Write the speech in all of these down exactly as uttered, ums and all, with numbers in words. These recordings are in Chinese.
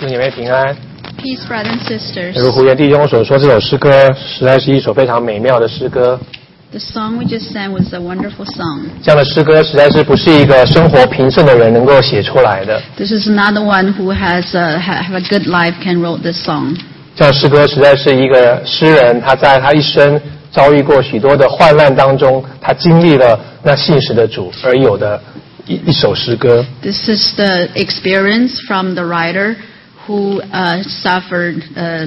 祝你们平安。 Peace, brothers and sisters. 如胡言弟兄所说，这首诗歌实在是一首非常美妙的诗歌。 The song we just sang was a wonderful song. 这样的诗歌实在是不是一个生活平顺的人能够写出来的。 This is not the one who has a, have a good life can wrote this song. 这样的诗歌实在是一个诗人，他在他一生遭遇过许多的患难当中，他经历了那信实的主而有的一一首诗歌。 This is the experience from the writer who uh, suffered uh,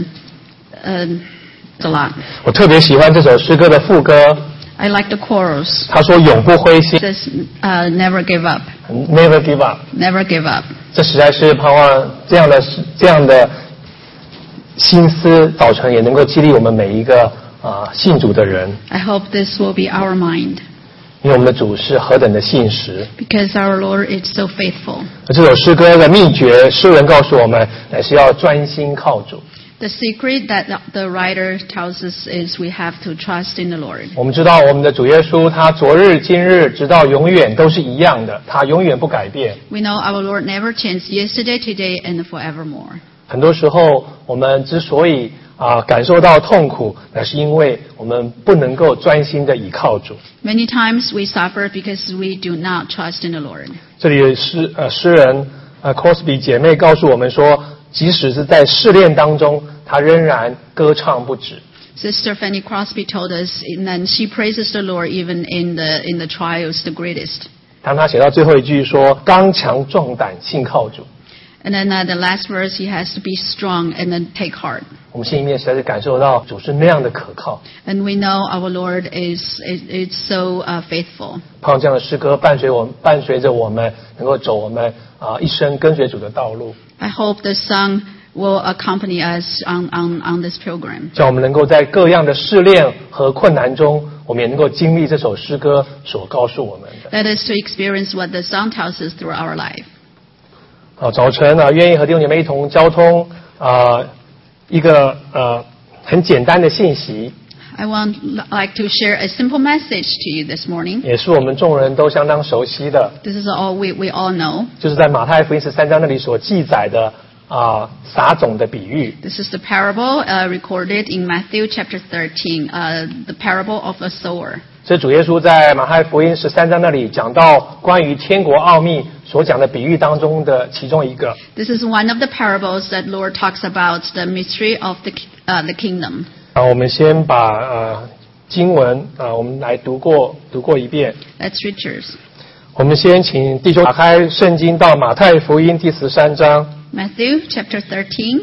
uh, a lot. 我特别喜欢这首诗歌的副歌。 I like the chorus. 他说永不灰心 It says, uh, never give up. Never give up. Never give up. 这实在是盼望这样的这样的心思早晨也能够激励我们每一个啊、呃、信主的人。 I hope this will be our mind. 因为我们的主是何等的信实。 Because our Lord is so faithful. 这首诗歌的秘诀，诗人告诉我们，乃是要专心靠主。 The secret that the writer tells us is we have to trust in the Lord. 我们知道我们的主耶稣，他昨日、今日，直到永远都是一样的，他永远不改变。 We know our Lord never changed yesterday, today, and forevermore. 很多时候，我们之所以啊、呃、感受到痛苦，那是因为我们不能够专心的倚靠主。 Many times we suffer because we do not trust in the Lord. 这里诗呃诗人呃 Crosby 姐妹告诉我们说，即使是在试炼当中，她仍然歌唱不止。 Sister Fanny Crosby told us, and then she praises the Lord even in the in the trials, the greatest. 当她写到最后一句说：“刚强壮胆，信靠主。” And then uh, the last verse, he has to be strong and then take heart. 我们心里面实在是感受到主是那样的可靠。 And we know our Lord is is, is so uh, faithful. 盼望这样的诗歌伴随我们，伴随着我们能够走我们啊、呃、一生跟随主的道路。 I hope the song will accompany us on on on this program. 叫我们能够在各样的试炼和困难中，我们也能够经历这首诗歌所告诉我们的。 Let us to experience what the song tells us through our life. 啊，早晨啊，愿意和弟兄姐妹一同交通啊、呃、一个呃很简单的信息。 I want like to share a simple message to you this morning. 也是我们众人都相当熟悉的。 This is all we we all know. 就是在马太福音十三章那里所记载的啊、呃、撒种的比喻。 This is the parable uh, recorded in Matthew chapter thirteen, uh, the parable of a sower. 这主耶稣在马太福音十三章那里讲到关于天国奥秘所讲的比喻当中的其中一个。 This is one of the parables that Lord talks about the mystery of the uh, the kingdom. 啊，我们先把呃经文啊，我们来读过读过一遍。 Let's read yours. 我们先请弟兄打开圣经到马太福音第十三章。 Matthew chapter thirteen.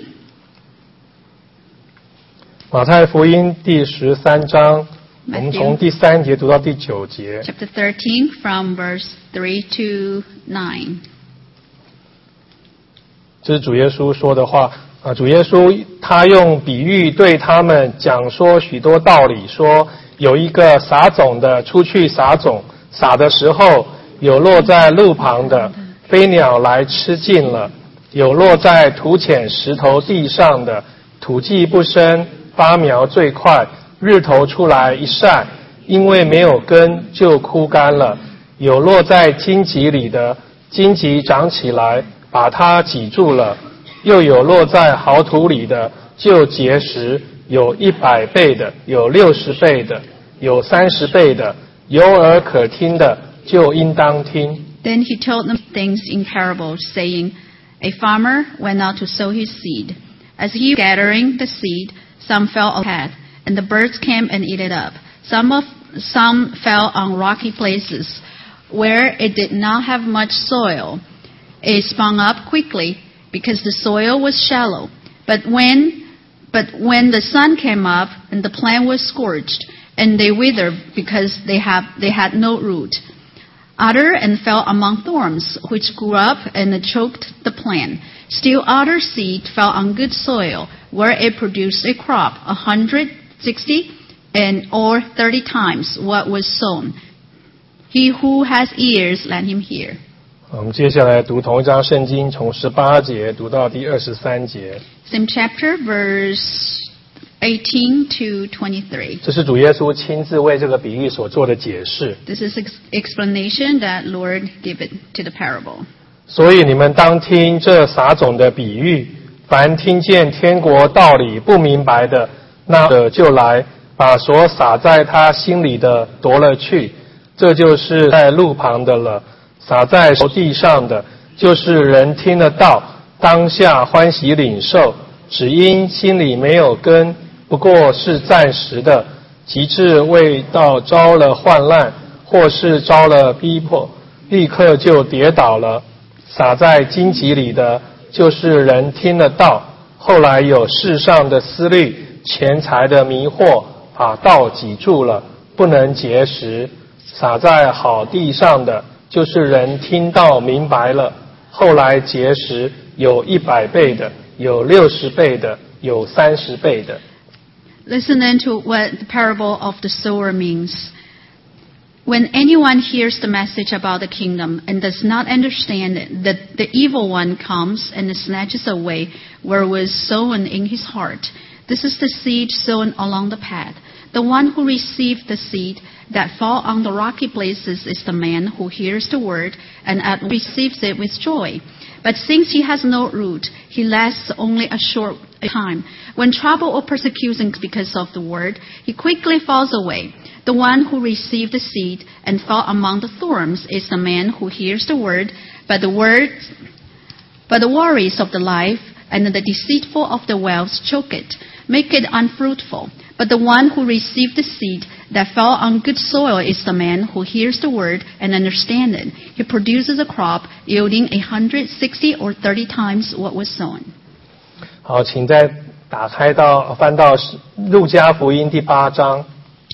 马太福音第十三章。我们从第三节读到第九节。 Chapter thirteen from verse three to nine. 这是主耶稣说的话啊！主耶稣他用比喻对他们讲说许多道理，说有一个撒种的出去撒种，撒的时候有落在路旁的，飞鸟来吃尽了；有落在土浅石头地上的，土既不深，发苗最快。日头出来一晒，因为没有根就枯干了；有落在荆棘里的，荆棘长起来把它挤住了；又有落在好土里的，就结实，有一百倍的，有六十倍的，有三十倍的。有耳可听的，就应当听。 Then he told them things in parables, saying, A farmer went out to sow his seed. As he was gathering the seed, some fell on the path, and the birds came and ate it up. Some of some fell on rocky places, where it did not have much soil. It sprung up quickly, because the soil was shallow. But when, but when the sun came up, and the plant was scorched, and they withered because they have they had no root. Other and fell among thorns, which grew up and choked the plant. Still other seed fell on good soil, where it produced a crop, a hundred, sixty, and or thirty times what was sown. He who has ears, let him hear. 我们接下来读同一章圣经，从十八节读到第二十三节。 Same chapter, verse eighteen to twenty-three. 这是主耶稣亲自为这个比喻所做的解释。 This is ex- explanation that Lord gave it to the parable. 所以你们当听这撒种的比喻。 凡听见天国道理不明白的，那者就来把所撒在他心里的夺了去，这就是在路旁的了。撒在熟地上的，就是人听得到，当下欢喜领受，只因心里没有根，不过是暂时的，及至未到招了患难，或是招了逼迫，立刻就跌倒了。撒在荆棘里的，就是人听得到，后来有世上的思虑、钱财的迷惑，把道挤住了，不能结实。撒在好地上的，就是人听到明白了，后来结实，有一百倍的，有六十倍的，有三十倍的。 Listen then to what the parable of the sower means. When anyone hears the message about the kingdom and does not understand it, that the evil one comes and snatches away what was sown in his heart. This is the seed sown along the path. The one who received the seed that fall on the rocky places is the man who hears the word and receives it with joy. But since he has no root, he lasts only a short time. When trouble or persecution because of the word, he quickly falls away. The one who received the seed and fell among the thorns is the man who hears the word, but the words, but the worries of the life and the deceitful of the wealth choke it, make it unfruitful. But the one who received the seed that fell on good soil is the man who hears the word and understands it. He produces a crop yielding a hundred, sixty, or thirty times what was sown. 好，请再打开到翻到路加福音第八章。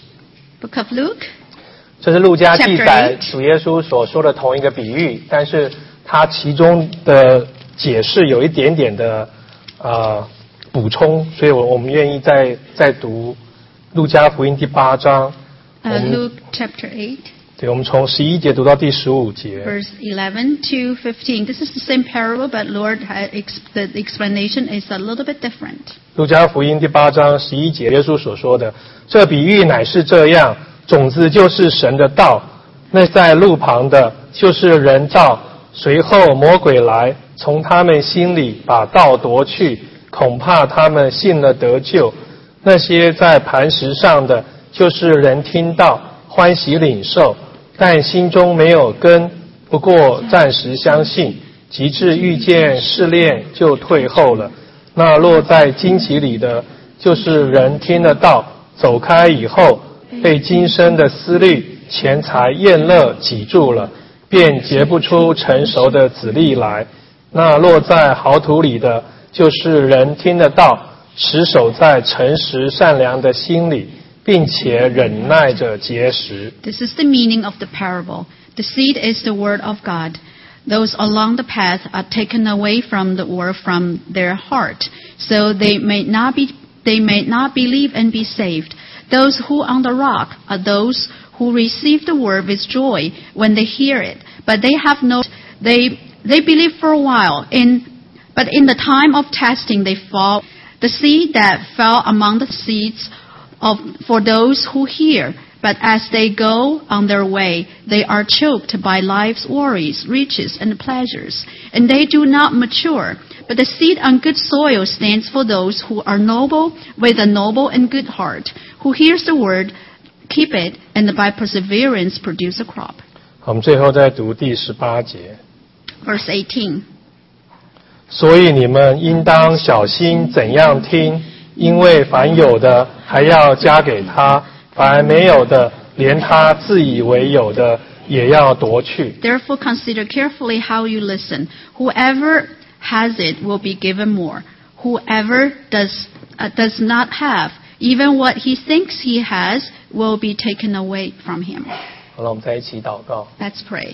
Book of Luke. 这是路加记载主耶稣所说的同一个比喻，但是它其中的解释有一点点的呃补充，所以我我们愿意再再读路加福音第八章。 Uh, Luke chapter eight. 对，我们从十一节读到第十五节。 Verse eleven to fifteen. This is the same parable, but Lord, the explanation is a little bit different. 路加福音第八章十一节，耶稣所说的，这比喻乃是这样：种子就是神的道，那在路旁的，就是人道。随后魔鬼来，从他们心里把道夺去，恐怕他们信了得救。那些在磐石上的，就是人听到，欢喜领受，但心中没有根，不过暂时相信，及至遇见试炼，就退后了。那落在荆棘里的，就是人听得到，走开以后，被今生的思虑、钱财、厌乐挤住了，便结不出成熟的子粒来。那落在好土里的，就是人听得到，持守在诚实善良的心里，并且忍耐着结实。 This is the meaning of the parable. The seed is the word of God. Those along the path are taken away from the word from their heart, so they may not be they may not believe and be saved. Those who on the rock are those who receive the word with joy when they hear it, but they have no they they believe for a while. In but in the time of testing they fall. The seed that fell among the seeds of for those who hear. But as they go on their way, they are choked by life's worries, riches, and pleasures, and they do not mature. But the seed on good soil stands for those who are noble, with a noble and good heart, who hears the word, keep it, and by perseverance produce a crop. 我们最后再读第十八节。 Verse eighteen. 所以你们应当小心怎样听，因为凡有的还要加给他。凡没有的，连他自以为有的也要夺去。 Therefore consider carefully how you listen. Whoever has it will be given more. Whoever does uh, does not have, even what he thinks he has, will be taken away from him. 好了，我们再一起祷告。 Let's pray.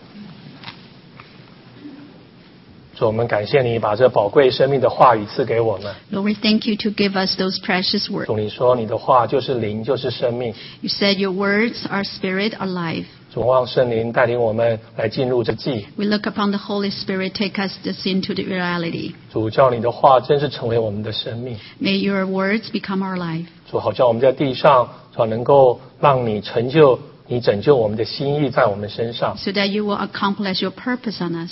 主，我们感谢你把这宝贵生命的话语赐给我们。 Lord, we thank you to give us those precious words. 主，你说你的话就是灵，就是生命。 You said your words are spirit, are life. 主，望圣灵带领我们来进入这季。 We look upon the Holy Spirit, take us this into the reality. 主，叫你的话真是成为我们的生命。 May your words become our life. 主，好叫我们在地上，主能够让你成就、你拯救我们的心意在我们身上。 So that you will accomplish your purpose on us.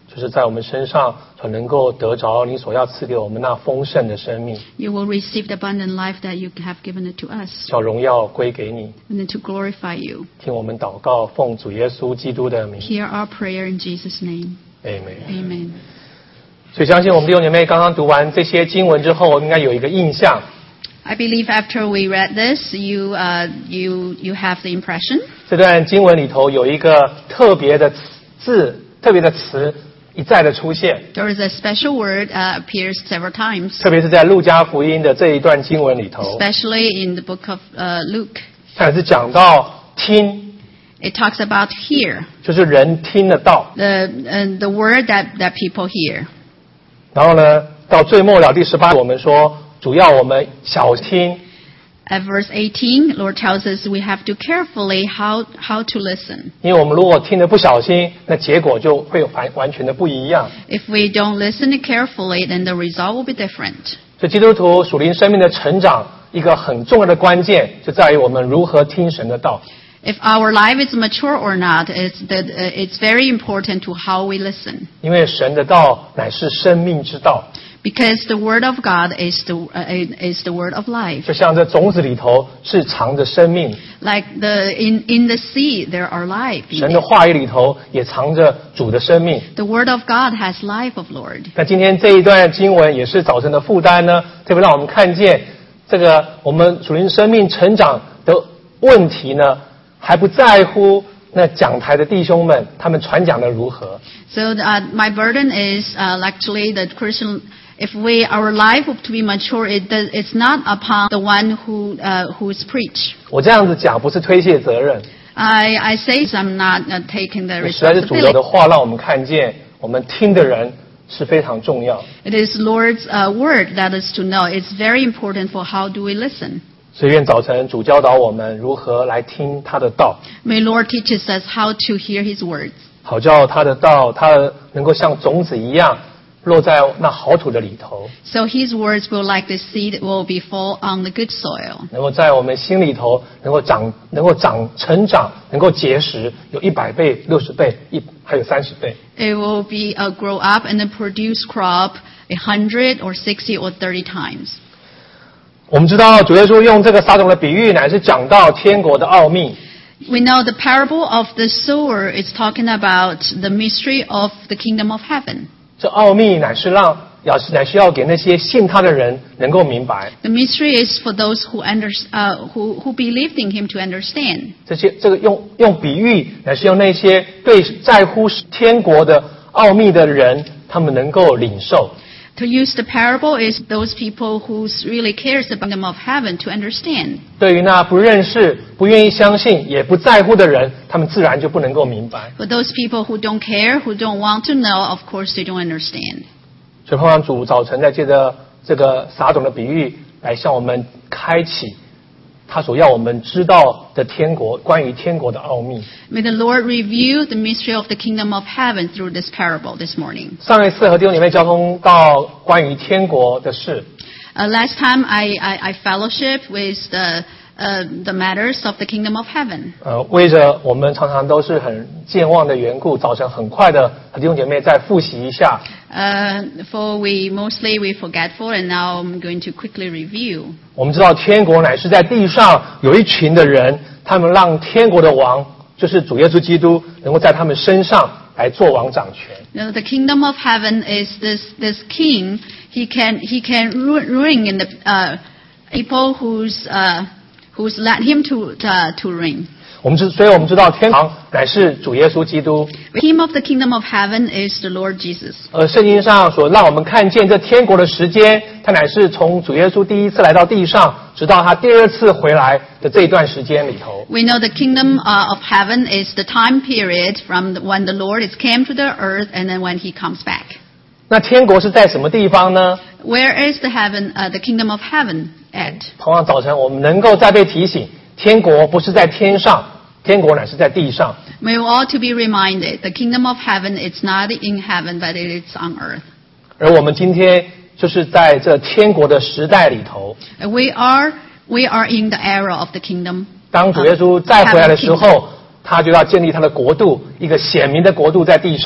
就是在我们身上所能够得着你所要赐给我们那丰盛的生命。 You will receive the abundant life that you have given it to us, 叫荣耀归给你。 and then to glorify you. 听我们祷告，奉主耶稣基督的名。 Hear our prayer in Jesus' name. Amen。 Amen. 所以相信我们弟兄姐妹刚刚读完这些经文之后，应该有一个印象。 I believe after we read this, you uh, you you have the impression 这段经文里头有一个特别的字，特别的词一再的出现， there is a special word uh, appears several times, 特别是在路加福音的这一段经文里头， especially in the book of uh, Luke. 它也是讲到听， It talks about hear, 就是人听得到。 the uh, the word that that people hear. 然后呢，到最末了第十八，我们说主要我们小听， At verse eighteen, Lord tells us we have to carefully how how to listen. 因为我们如果听得不小心，那结果就会完完全的不一样。 If we don't listen carefully, then the result will be different. 所以基督徒属灵生命的成长，一个很重要的关键就在于我们如何听神的道。 If our life is mature or not, it's that uh, it's very important to how we listen. 因为神的道乃是生命之道， Because the word of God is the uh, is the word of life. 就像这种子里头是藏着生命， Like the in in the seed there are life. 神的话语里头也藏着主的生命。 The word of God has life of Lord. 那今天这一段经文也是早晨的负担呢，特别让我们看见这个我们属灵生命成长的问题呢，还不在乎那讲台的弟兄们他们传讲的如何。 So uh, my burden is uh, actually the Christian. If we our life to be mature, it does, it's not upon the one who uh, who's preach. 我这样子讲不是推卸责任， I I say I'm not uh, taking the 实在是主 responsibility. 的话让我们看见，我们听的人是非常重要。 It is Lord's uh, word that is to know. It's very important for how do we listen. 所以愿早晨主教导我们如何来听他的道， May Lord teaches us how to hear His words, 好叫他的道，他能够像种子一样落在那好土的里头， so His words will like the seed will be fall on the good soil. 能够在我们心里头能够长，能够长成长，能够结实，有一百倍、六十倍，一还有三十倍。 It will be uh, grow up and then produce crop a hundred or sixty or thirty times. 我们知道主耶稣用这个撒种的比喻，乃是讲到天国的奥秘。 We know the parable of the sower is talking about the mystery of the kingdom of heaven. 这奥秘乃是让要乃是要给那些信他的人能够明白。 The mystery is for those who under, uh, who who believed in Him to understand. 这些这个用用比喻，乃是用那些对在乎天国的奥秘的人，他们能够领受。 To use the parable is those people who really cares about the kingdom of heaven to understand. 对于那不认识、不愿意相信、也不在乎的人，他们自然就不能够明白。 For those people who don't care, who don't want to know, of course they don't understand. 所以，盼望主早晨在借着这个撒种的比喻，来向我们开启他所要我们知道的天国，关于天国的奥秘。 May the Lord reveal the mystery of the kingdom of heaven through this parable this morning. 上一次和弟兄姐妹交通到关于天国的事， Uh, last time I, I, I fellowship with the, uh, the matters of the kingdom of heaven. 呃，为着我们常常都是很健忘的缘故，早晨很快的和弟兄姐妹再复习一下。 Uh, for we mostly we forgetful, and now I'm going to quickly review. 我们知道天国乃是在地上有一群的人，他们让天国的王，就是主耶稣基督，能够在他们身上来做王掌权。 Now, the kingdom of heaven is this this king. He can he can ru- ruin in the uh, people who's uh, who's let him to uh, to reign. 我们知，所以我们知道天堂乃是主耶稣基督。 The king of the kingdom of heaven is the Lord Jesus. 而圣经上所让我们看见这天国的时间，它乃是从主耶稣第一次来到地上，直到他第二次回来的这一段时间里头。 We know the kingdom uh, of heaven is the time period from the, when the Lord is came to the earth and then when he comes back. 那天国是在什么地方呢？ Where is the heaven, uh, the kingdom of heaven at? 同样早晨我们能够再被提醒，天国不是在天上，天国乃是在地上。 We ought to be reminded, the kingdom of heaven, it's not in heaven, but it is on earth. 而我们今天就是在这天国的时代里头， And we are, we are in the era of the kingdom. 当主耶稣再回来的时候，他就要建立他的国度，一个显明的国度在地上。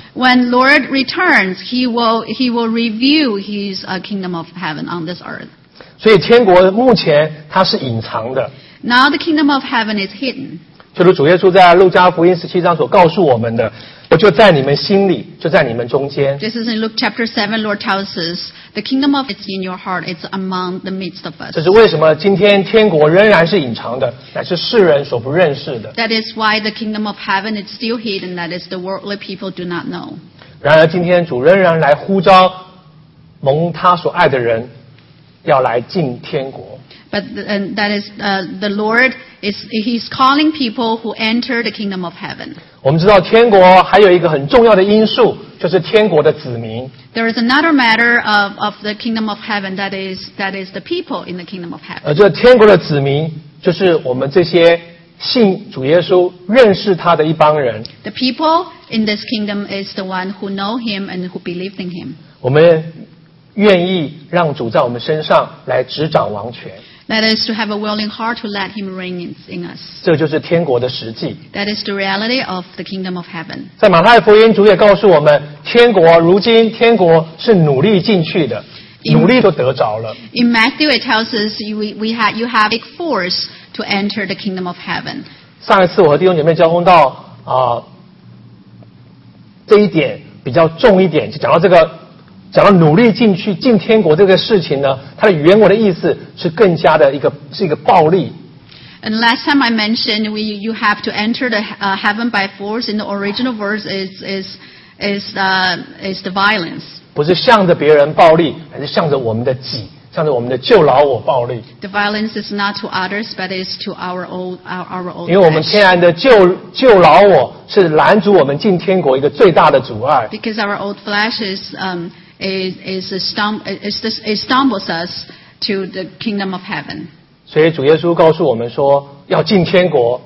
When Lord returns, he will he will review his uh, kingdom of heaven on this earth. 所以天国目前它是隐藏的。 Now the kingdom of heaven is hidden. 就如主耶稣在路加福音十七章所告诉我们的，我就在你们心里，就在你们中间。 This is in Luke chapter seven. Lord tells us, the kingdom of it's in your heart. It's among the midst of us. 这是为什么今天天国仍然是隐藏的，乃是世人所不认识的。 That is why the kingdom of heaven is still hidden. That is the worldly people do not know. 然而今天主仍然来呼召蒙他所爱的人，要来进天国。 But and that is uh, the Lord is He's calling people who enter the kingdom of heaven. 我们知道天国还有一个很重要的因素，就是天国的子民。 There is another matter of, of the kingdom of heaven that is that is the people in the kingdom of heaven. 而这天国的子民，就是我们这些信主耶稣、认识他的一帮人。 The people in this kingdom is the one who know Him and who believe in Him. 我们愿意让主在我们身上来执掌王权。 That is to have a willing heart to let Him reign in, in us. 这就是天国的实际。 That is the reality of the kingdom of heaven. 在马太福音，主也告诉我们，天国如今天国是努力进去的，努力都得着了。 In Matthew, it tells us you, we have, you have a force to enter the kingdom of heaven. 上一次我和弟兄姐妹交通到啊、呃，这一点比较重一点，就讲到这个。 讲到努力进去进天国这个事情呢，它的原文的意思是更加的一个是一个暴力。 And last time I mentioned we you have to enter the uh, heaven by force. In the original verse is is is uh, is the violence. 不是向着别人暴力，而是向着我们的己，向着我们的旧老我暴力。 The violence is not to others, but is to our old our, our old. 因为我们天然的旧旧老我是拦阻我们进天国一个最大的阻碍。 Because our old flesh is um. Is is, a stum- is this, it stumbles us to the kingdom of heaven. 所以主耶稣告诉我们说，要进天国，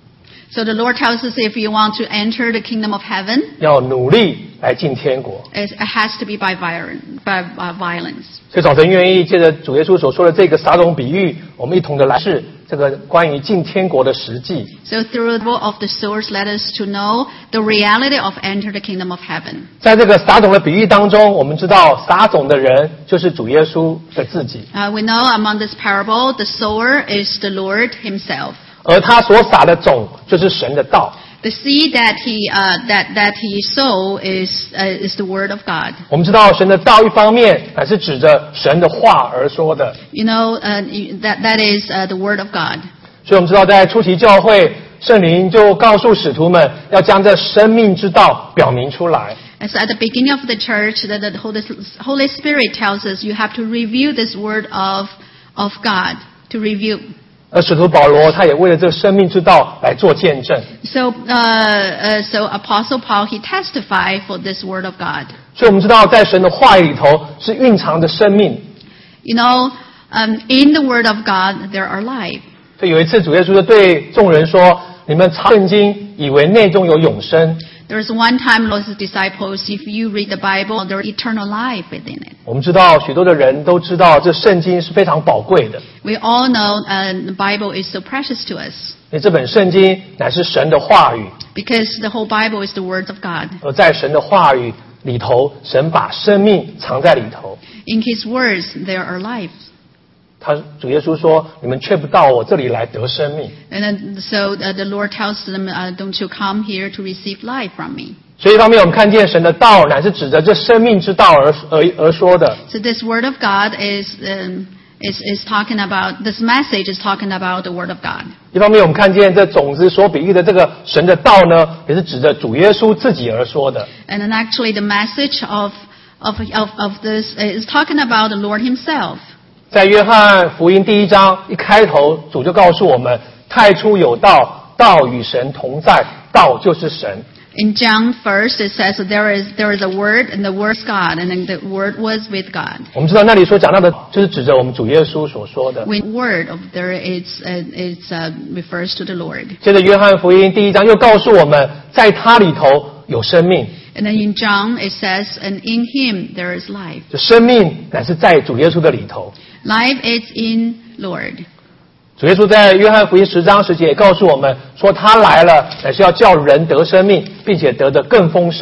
So the Lord tells us if you want to enter the kingdom of heaven, 要努力来进天国。 it has to be by violence. By uh, violence. 所以早晨愿意借着主耶稣所说的这个撒种比喻，我们一同的来试这个关于进天国的实际。 So through the of the source, let us to know the reality of enter the kingdom of heaven. 在这个撒种的比喻当中，我们知道撒种的人就是主耶稣的自己， Uh, we know among this parable, the sower is the Lord Himself. 而他所撒的种就是神的道。 The seed that He uh, that that He sow is uh, is the word of God. 我们知道神的道一方面乃是指着神的话而说的， You know uh, that that is uh, the word of God. 所以我们知道在初期教会，圣灵就告诉使徒们要将这生命之道表明出来。 And so at the beginning of the church, that the Holy, Holy Spirit tells us you have to review this word of of God to review. 而使徒保罗他也为了这个生命之道来做见证。 So, uh, uh, so Apostle Paul, he testified for this word of God. 所以我们知道在神的话语里头是蕴藏着生命。 You know, um, in the word of God, there are life. 所以有一次主耶稣就对众人说：“你们查圣经，以为内中有永生。” There was one time, Lord's disciples, if you read the Bible, there is eternal life within it. 我们知道许多的人都知道这圣经是非常宝贵的， We all know uh, the Bible is so precious to us 因为这本圣经乃是神的话语， because the whole Bible is the words of God. 而在神的话语里头，神把生命藏在里头。 In His words, there are lives. 他主耶稣说：“你们却不到我这里来得生命。” And then, so uh, the Lord tells them, uh, don't you come here to receive life from me. 所以一方面我们看见神的道乃是指着这生命之道而而而说的， So this word of God is, um, is, is talking about, this message is talking about the word of God. 一方面我们看见这种子所比喻的这个神的道呢，也是指着主耶稣自己而说的。 And then actually the message of, of, of, of this is talking about the Lord Himself. 在约翰福音第一章一开头，主就告诉我们：太初有道，道与神同在，道就是神。 In John first, it says that there is there is a word, and the word is God, and then the word was with God. 我们知道那里所讲到的，就是指着我们主耶稣所说的。 With word of there, it's uh, it's uh, refers to the Lord. 接着约翰福音第一章又告诉我们，在他里头有生命， And then in John, it says, and in Him there is life. 就生命乃是在主耶稣的里头。 Life is in Lord. 主耶稣在约翰福音十章十节也告诉我们说，他来了乃是要叫人得生命，并且得的更丰盛。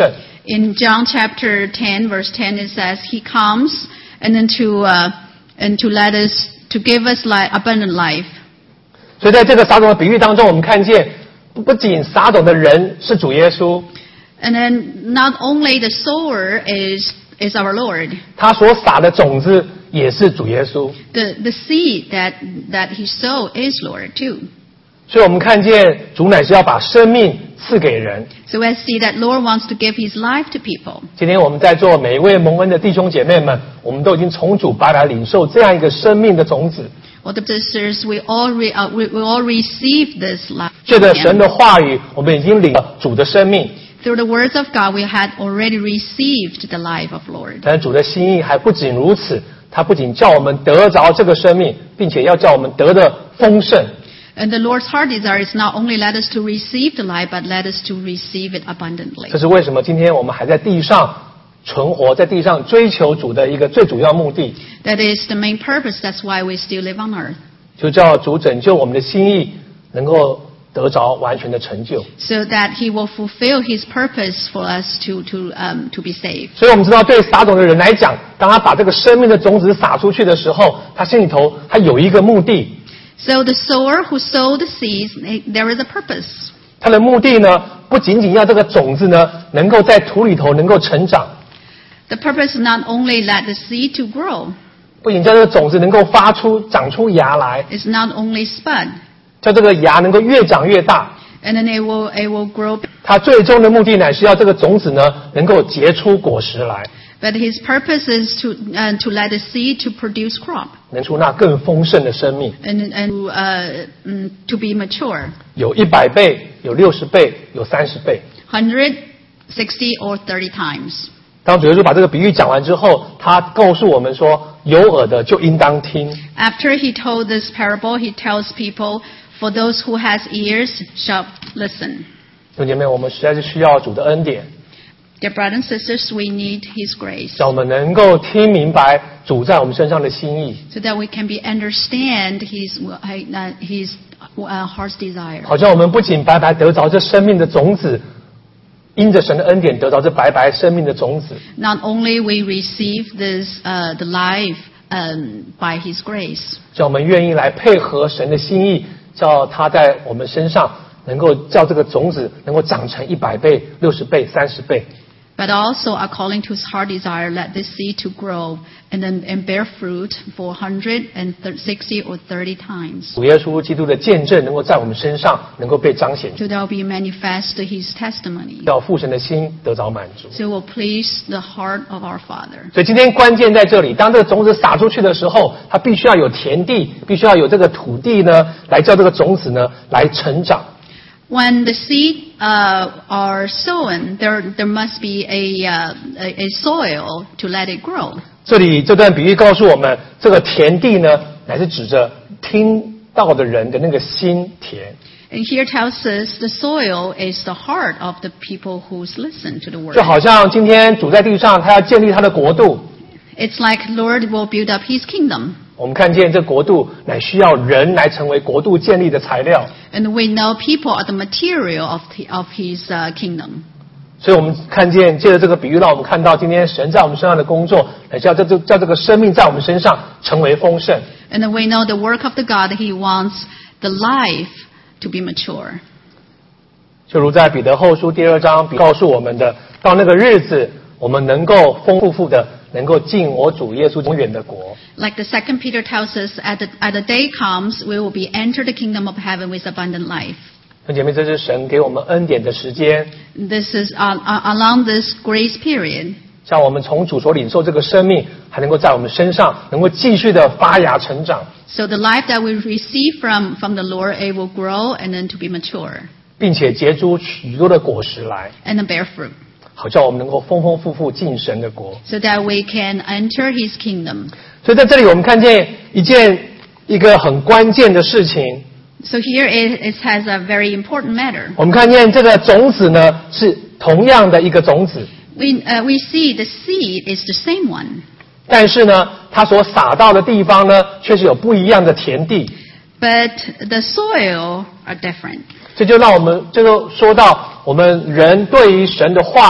In John chapter ten, verse ten, it says, He comes and then to, uh, and to let us, to give us life, abundant life. 所以在这个撒种的比喻当中，我们看见不仅撒种的人是主耶稣， And then not only the sower is, is our Lord, 他所撒的种子也是主耶稣。 the, the seed that, that He sowed is Lord too. 所以我们看见主乃是要把生命赐给人。 So I see that Lord wants to give His life to people. 今天我们在座每一位蒙恩的弟兄姐妹们，我们都已经从主白白领受这样一个生命的种子。 Well, the sisters, we all, re, uh, we, we all receive this life. 借着神的话语，我们已经领了主的生命。 Through the words of God, we had already received the life of Lord. 但是主的心意还不仅如此，他不仅叫我们得着这个生命，并且要叫我们得的丰盛。 And the Lord's heart desire is not only let us to receive the life, but let us to receive it abundantly. 这是为什么今天我们还在地上存活，在地上追求主的一个最主要目的， That is the main purpose. That's why we still live on earth. 就叫主拯救我们的心意能够得着完全的成就。 So that He will fulfill His purpose for us to, to, um, to be saved. 所以我们知道，对撒种的人来讲，当他把这个生命的种子撒出去的时候，他心里头他有一个目的。 So the sower who sowed the seeds, there is a purpose. 他的目的呢，不仅仅要这个种子呢能够在土里头能够成长， The purpose is not only let the seed to grow, 不仅叫这个种子能够发出长出芽来， it's not only spud, 叫这个芽能够越长越大。 and then it will, it will grow. 他最终的目的乃是要这个种子呢能够结出果实来， But His purpose is to, uh, to let the seed to produce crop, 能出那更丰盛的生命。 and, and uh, mm, to be mature. 有一百倍，有六十倍，有三十倍。 one hundred, sixty, or thirty times. 当主耶稣把这个比喻讲完之后，他告诉我们说：有耳的就应当听。 After He told this parable, He tells people, for those who has ears shall listen. 弟兄姐妹，我们实在是需要主的恩典， Dear brothers and sisters, we need His grace, 让我们能够听明白主在我们身上的心意， so that we can be understand His, uh, His uh, heart's desire. 好像我们不仅白白得着这生命的种子，因着神的恩典得着这白白生命的种子， Not only we receive this, uh, the life um, by His grace, 叫我们愿意来配合神的心意，叫他在我们身上能够叫这个种子能够长成一百倍、六十倍、三十倍。 but also according to His heart desire, let this seed to grow and then and bear fruit for one hundred and sixty or thirty times. 主耶稣基督的见证能够在我们身上能够被彰显， So that will be manifest His testimony. 叫父神的心得着满足。 So it will please the heart of our Father. 所以今天关键在这里，当这个种子撒出去的时候，它必须要有田地，必须要有这个土地呢，来叫这个种子呢来成长。 When the seed uh, are sown, there there must be a, uh, a a soil to let it grow. 这里这段比喻告诉我们，这个田地呢，乃是指着听到的人的那个心田。 And here tells us the soil is the heart of the people who's listened to the word. 就好像今天主在地上，他要建立他的国度， It's like Lord will build up His kingdom. 我们看见这国度乃需要人来成为国度建立的材料。 And we know people are the material of, the, of His uh, kingdom. 所以我们看见，借着这个比喻，让我们看到今天神在我们身上的工作，来叫这这叫这个生命在我们身上成为丰盛。 And then we know the work of the God, He wants the life to be mature. 就如在彼得后书第二章告诉我们的，到那个日子，我们能够丰富富的，能够进我主耶稣永远的国。 Like the second Peter tells us, at the, at the day comes, we will be enter the kingdom of heaven with abundant life. 弟兄姐妹，这是神给我们恩典的时间， This is uh, uh, along this grace period. 像我们从主所领受这个生命，还能够在我们身上能够继续的发芽成长， So the life that we receive from, from the Lord, it will grow and then to be mature 并且结出许多的果实来， and then bear fruit. 好叫我们能够丰丰富富进神的国。 So that we can enter His kingdom. 所以在这里我们看见一件一个很关键的事情， So here it, it has a very important matter. 我们看见这个种子呢是同样的一个种子， We, uh, we see the seed is the same one, 但是呢，它所撒到的地方呢，却是有不一样的田地。 but the soil are different. 这就让我们这就说到我们人对于神的话语，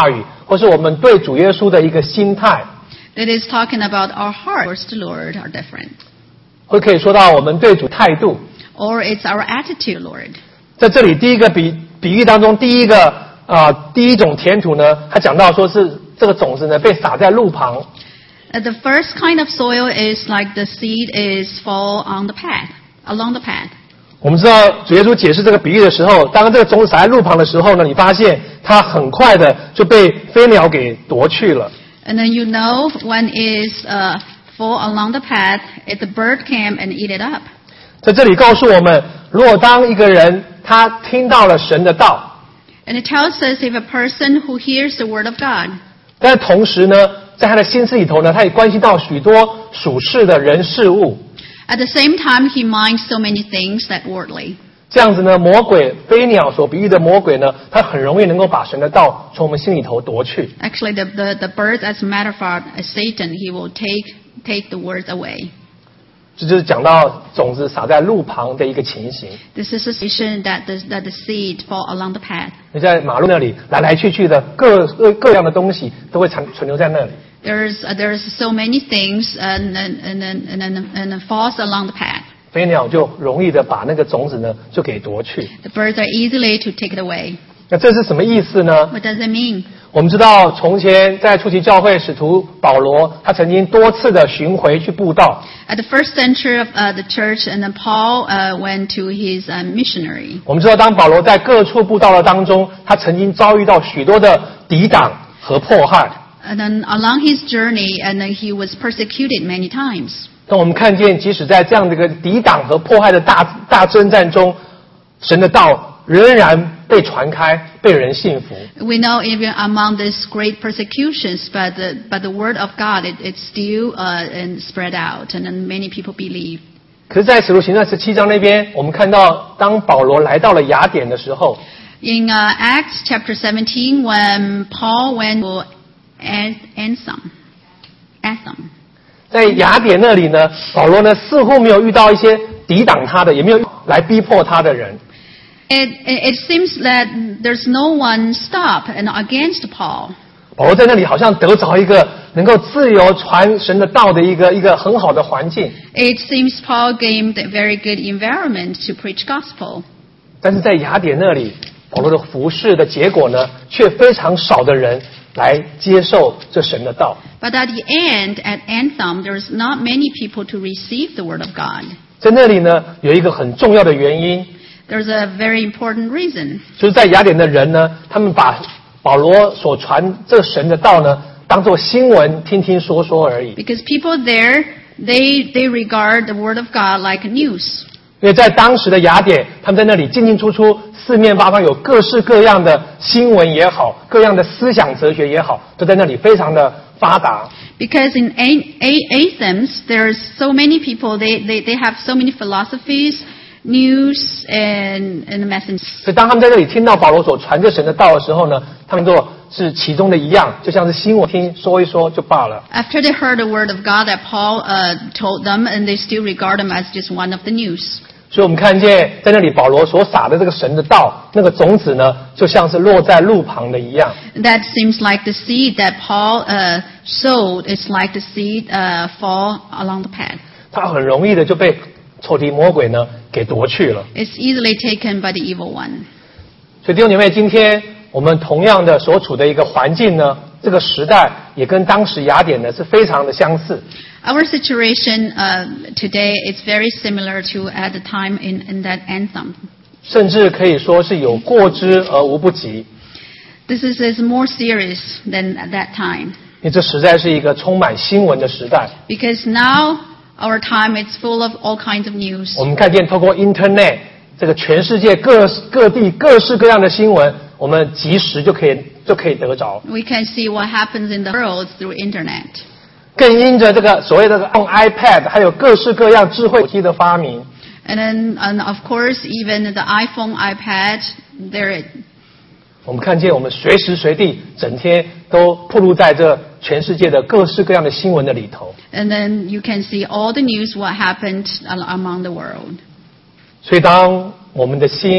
或是我们对主耶稣的一个心态。 That is talking about our heart towards the Lord are different. 会可以说到我们对主态度。 Or it's our attitude, Lord. 在这里第一个比比喻当中，第一个啊、呃、第一种田土呢，他讲到说是这个种子呢被撒在路旁。 Uh, the first kind of soil is like the seed is fall on the path, along the path. 我们知道主耶稣解释这个比喻的时候，当这个种子撒在路旁的时候呢，你发现它很快的就被飞鸟给夺去了。 And then you know when is uh, fall along the path, it, the bird came and eat it up. 在这里告诉我们，如果当一个人他听到了神的道， And it tells us if a person who hears the word of God, 但同时呢，在他的心思里头呢，他也关心到许多属世的人事物。 at the same time he minds so many things that worldly. 这样子呢，魔鬼飞鸟所比喻的魔鬼呢，他很容易能够把神的道从我们心里头夺去。 Actually, the, the, the bird, as a matter of fact, as Satan, he will take, take the words away. 这就是讲到种子撒在路旁的一个情形。 This is a situation that the, that the seed fall along the path. 你在马路那里来来去去的各各各样的东西都会存存留在那里。 There's, uh, there's so many things and, and, and, and, and, and it falls along the path. 飞鸟就容易的把那个种子呢就给夺去。 The birds are easily to take it away. 那这是什么意思呢？ What does it mean? 我们知道从前在初期教会使徒保罗，他曾经多次的巡回去布道。 At the first century of uh, the church, and then Paul uh, went to his uh, missionary. 我们知道当保罗在各处布道的当中，他曾经遭遇到许多的抵挡和迫害。 And then along his journey, and then he was persecuted many times. 但我们看见，即使在这样的一个抵挡和迫害的大大征战中，神的道仍然被传开，被人信服。 We know even among these great persecutions, but the, but the word of God, it, it's still uh, and spread out, and then many people believe. 可是，在使徒行传十七章那边，我们看到，当保罗来到了雅典的时候， In uh, Acts chapter seventeen, when Paul went to Anthem, Anthem. 在雅典那里呢，保罗呢似乎没有遇到一些抵挡他的，也没有来逼迫他的人。 It, it, it seems that there's no one stop and against Paul. 保罗在那里好像得着一个能够自由传神的道的一个一个很好的环境。 It seems Paul gained a very good environment to preach gospel. 但是在雅典那里，保罗的服事的结果呢，却非常少的人来接受这神的道。 But at the end, at Anthem, there's not many people to receive the word of God. 在那里呢，有一个很重要的原因， There's a very important reason. 就是在雅典的人呢，他们把保罗所传这神的道呢，当作新闻听听说说而已。 Because people there, they, they regard the word of God like news. 因为在当时的雅典，他们在那里进进出出，四面八方有各式各样的新闻也好，各样的思想哲学也好，都在那里非常的发达。 Because in A- A- Athens, there's so many people, they, they, they have so many philosophies, news, and, and messages. 所以当他们在这里听到保罗所传这神的道的时候呢，他们就是其中的一样，就像是新闻听说一说就罢了。 After they heard the word of God that Paul uh, told them, and they still regard them as just one of the news. 所以我们看见在那里保罗所撒的这个神的道，那个种子呢，就像是落在路旁的一样。 That seems like the seed that Paul uh, sowed. It's like the seed uh, fall along the path. 它很容易的就被仇敌魔鬼呢给夺去了。 It's easily taken by the evil one. 所以弟兄姐妹，今天我们同样的所处的一个环境呢，这个时代也跟当时雅典呢是非常的相似。 Our situation uh, today is very similar to at the time in, in that anthem. 甚至可以说是有过之而无不及。 This is, is more serious than at that time. 因为这实在是一个充满新闻的时代。 Because now our time is full of all kinds of news. 我们看见透过 Internet 这个全世界各各地各式各样的新闻，我们及时就可以就可以得着。 We can see what happens in the world through internet. 更因着这个所谓的用 iPad 还有各式各样智慧手机的发明， And then, and of course, even the iPhone, iPad, there. 我们看见我们随时随地整天都暴露在这全世界的各式各样的新闻的里头。 And then you can see all the news what happened among the world. 所以当我们的心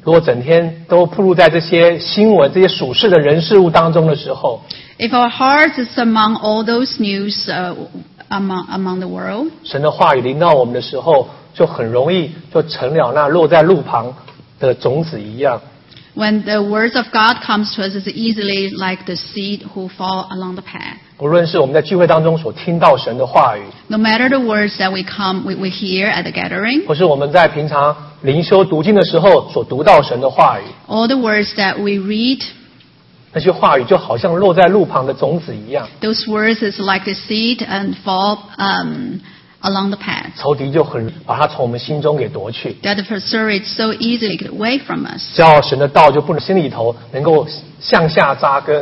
如果整天都暴露在这些新闻、这些属世的人事物当中的时候， If our hearts is among all those news uh, among, among the world, 神的话语临到我们的时候，就很容易就成了那落在路旁的种子一样。 when the words of God comes to us, it's easily like the seed who fall along the path. 无论是我们在聚会当中所听到神的话语， No matter the words that we come, we, we hear at the gathering, 或是我们在平常灵修读经的时候所读到神的话语， all the words that we read, 那些话语就好像落在路旁的种子一样， those words is like the seed and fall um, along the path. 仇敌就很把它从我们心中给夺去。 That the adversary so easily get away from us. 只要神的道就不能心里头能够向下扎根，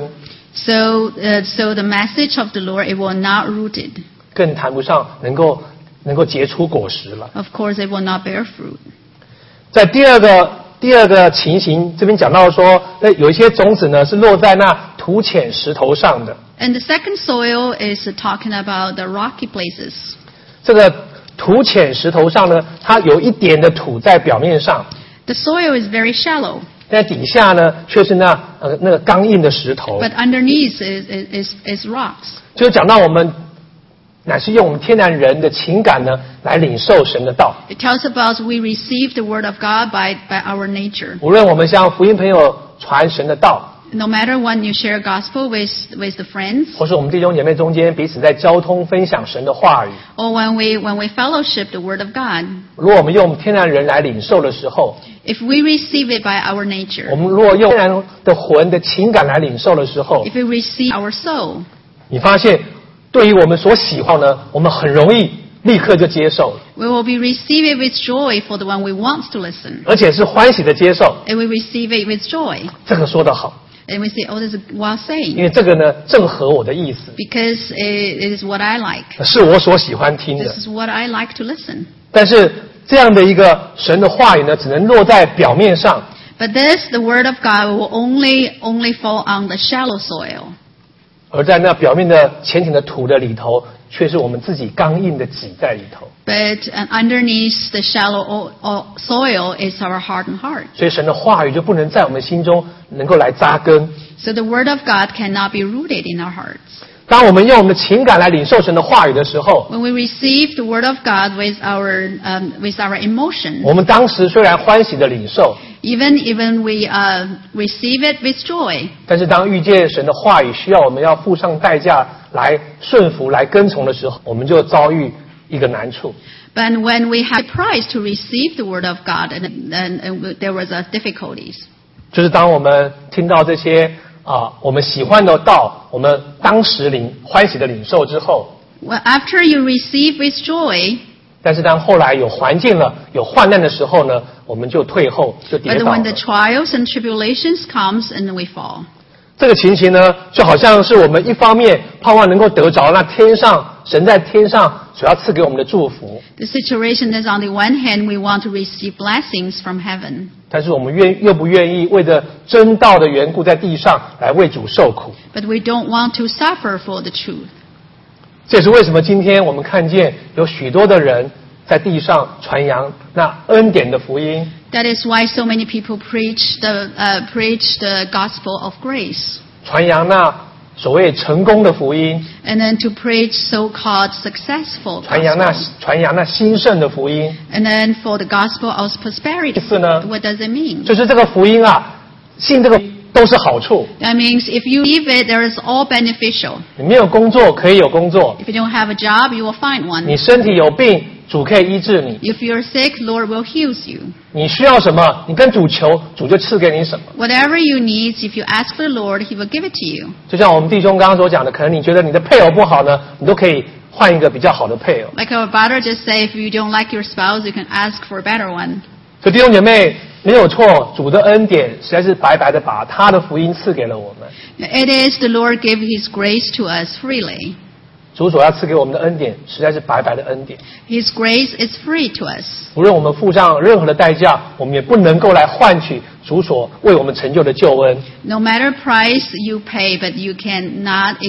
So, uh, so the message of the Lord, it will not rooted. 更谈不上能够能够结出果实了。 Of course, it will not bear fruit. 在第二个第二个情形，这边讲到说，那有一些种子呢是落在那土浅石头上的。 And the second soil is talking about the rocky places. 这个土浅石头上呢，它有一点的土在表面上， The soil is very shallow, 在底下呢却是那呃那个刚硬的石头。 but underneath is, is, is, is rocks. 就讲到我们乃是用我们天然人的情感呢来领受神的道。 It tells about we receive the word of God by, by our nature. 无论我们向福音朋友传神的道， No matter when you share gospel with, with the friends, 或是我们弟兄姐妹中间彼此在交通分享神的话语， or when we, when we fellowship the word of God, 如果我们用我们天然人来领受的时候， if we receive it by our nature, 我们如果用天然的魂的情感来领受的时候， if we receive our soul, 你发现对于我们所喜欢呢，我们很容易立刻就接受， we will be receive it with joy for the one we want to listen. 而且是欢喜的接受。 And we receive it with joy. 这个说得好， And we say, oh, this is well 因 saying. 为这个呢正合我的意思， Because it, it is what I like. 是我所喜欢听的 This。is what I like to listen. 但是这样的一个神的话语呢，只能落在表面上， But this, the word of God, will only, only fall on the shallow soil. 而在那表面的浅浅的土的里头，却是我们自己刚硬的己在里头。 But uh, underneath the shallow o- o- soil is our hardened heart. 所以神的话语就不能在我们心中能够来扎根。 So the word of God cannot be rooted in our hearts. 当我们用我们的情感来领受神的话语的时候， When we receive the word of God with our, um, with our emotions, 我们当时虽然欢喜的领受， even, even we uh, receive it with joy, 但是当遇见神的话语需要我们要付上代价来顺服、来跟从的时候，我们就遭遇一个难处。 but when we have a price to receive the word of God, and, and, and there was uh, difficulties. 就是当我们听到这些啊，我们喜欢的道，我们当时领欢喜的领受之后， Well, after you receive with joy, 但是当后来有环境了、有患难的时候呢，我们就退后，就跌 but 倒 when 了 the。trials and tribulations comes and we fall. 这个情形呢，就好像是我们一方面盼望能够得着那天上神在天上所要赐给我们的祝福， The situation is on the one hand, we want to receive blessings from heaven, 但是我们愿又不愿意为着真道的缘故，在地上来为主受苦。 but we don't want to suffer for the truth. 这也是为什么今天我们看见有许多的人在地上传扬那恩典的福音， That is why so many people preach the, uh, preach the gospel of grace, 传扬那所谓成功的福音， and then to preach so-called successful 传扬那 gospel, 传扬那兴盛的福音。 and then for the gospel of prosperity. 意思呢， What does it mean? 就是这个福音啊，信这个都是好处。 That means if you leave it, there is all beneficial. 你没有工作可以有工作， If you don't have a job, you will find one. 你身体有病，主可以医治你。 If you're sick, Lord will heal you. 你需要什么，你跟主求，主就赐给你什么。 Whatever you need, if you ask for the Lord, He will give it to you. 就像我们弟兄刚刚所讲的，可能你觉得你的配偶不好呢，你都可以换一个比较好的配偶。 Like our brother just say, if you don't like your spouse, you can ask for a better one. 所以弟兄姐妹没有错，主的恩典实在是白白的把他的福音赐给了我们。 It is the Lord give His grace to us freely. 主所要赐给我们的恩典，实在是白白的恩典。 His grace is free to us. 无论我们付上任何的代价，我们也不能够来换取主所为我们成就的救恩。 No matter price you pay, but you cannot ex-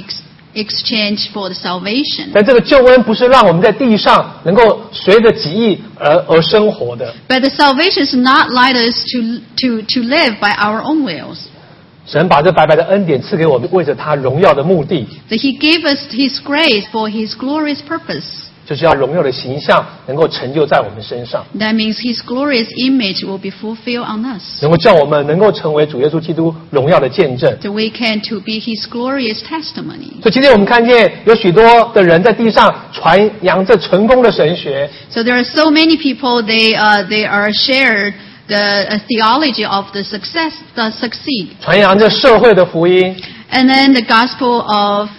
exchange for the salvation. 但这个救恩不是让我们在地上能够随着己意而而生活的。 But the salvation is not like us to to to live by our own wills. 神把这白白的恩典赐给我们，为着他荣耀的目的， That He gave us His grace for His glorious purpose. 就是要荣耀的形象能够成就在我们身上， That means His glorious image will be fulfilled on us. 能够叫我们能够成为主耶稣基督荣耀的见证。 So we can to be His glorious testimony. 所以今天我们看见有许多的人在地上传扬着成功的神学， So there are so many people, they uh, they are shared the uh, theology of the success, the succeed. 传扬着社会的福音， And then the gospel of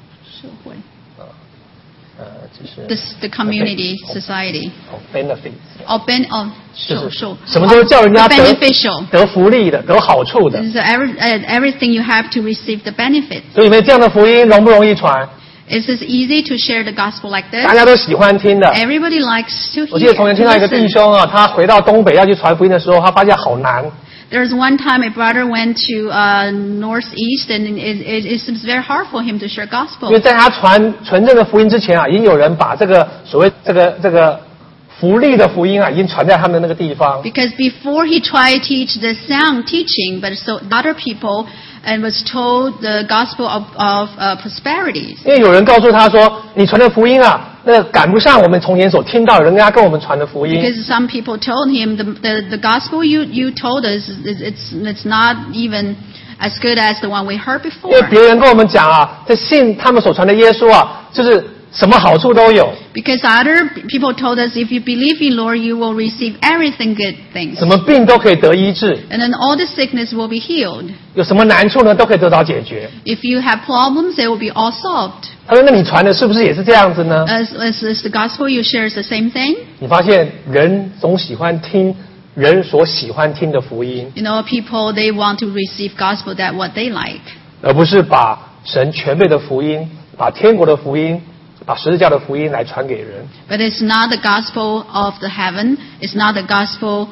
呃，就是 the, the community, society. of benefits， Or ben, or 就 show, 是 show. 什么都是叫人家得 beneficial. 得福利的，得好处的。 So every, uh, everything you have to receive the benefit. 所以你们这样的福音容不容易传？ Is it easy to share the gospel like 大 this? 家都喜欢听的。 Everybody likes to 我记得 hear. 从前听 to 到一个弟 listen. 兄啊，他回到东北要去传福音的时候，他发现好难。 There's one time a brother went to uh, northeast, and it, it, it seems very hard for him to share 因为 gospel. 在他传纯正的福音之前啊，已经有人把这个所谓这个这个福利的福音啊，已经传在他们的那个地方。 Because before he tried to teach the sound teaching, but so other people and was told the gospel of, of uh, prosperity. 因为有人告诉他说，你传的福音啊，那个赶不上我们从前所听到的人家跟我们传的福音。 Because some people told him the the, the gospel you, you told us is it's it's not even as good as the one we heard 因为 before. 别人跟我们讲啊，这信他们所传的耶稣啊，就是什么好处都有， Because other people told us if you believe in Lord, you will receive everything good things. 什么病都可以得医治， And then all the sickness will be healed. 有什么难处呢，都可以得到解决。 If you have problems, they will be all solved. 他说：“那你传的是不是也是这样子呢 As, as, as the gospel you share is the same thing. ？” 你发现人总喜欢听人所喜欢听的福音， You know, people, they want to receive gospel that what they like. 而不是把神全备的福音、把天国的福音、把十字架的福音来传给人。 But it's not the gospel of the heaven. It's not the gospel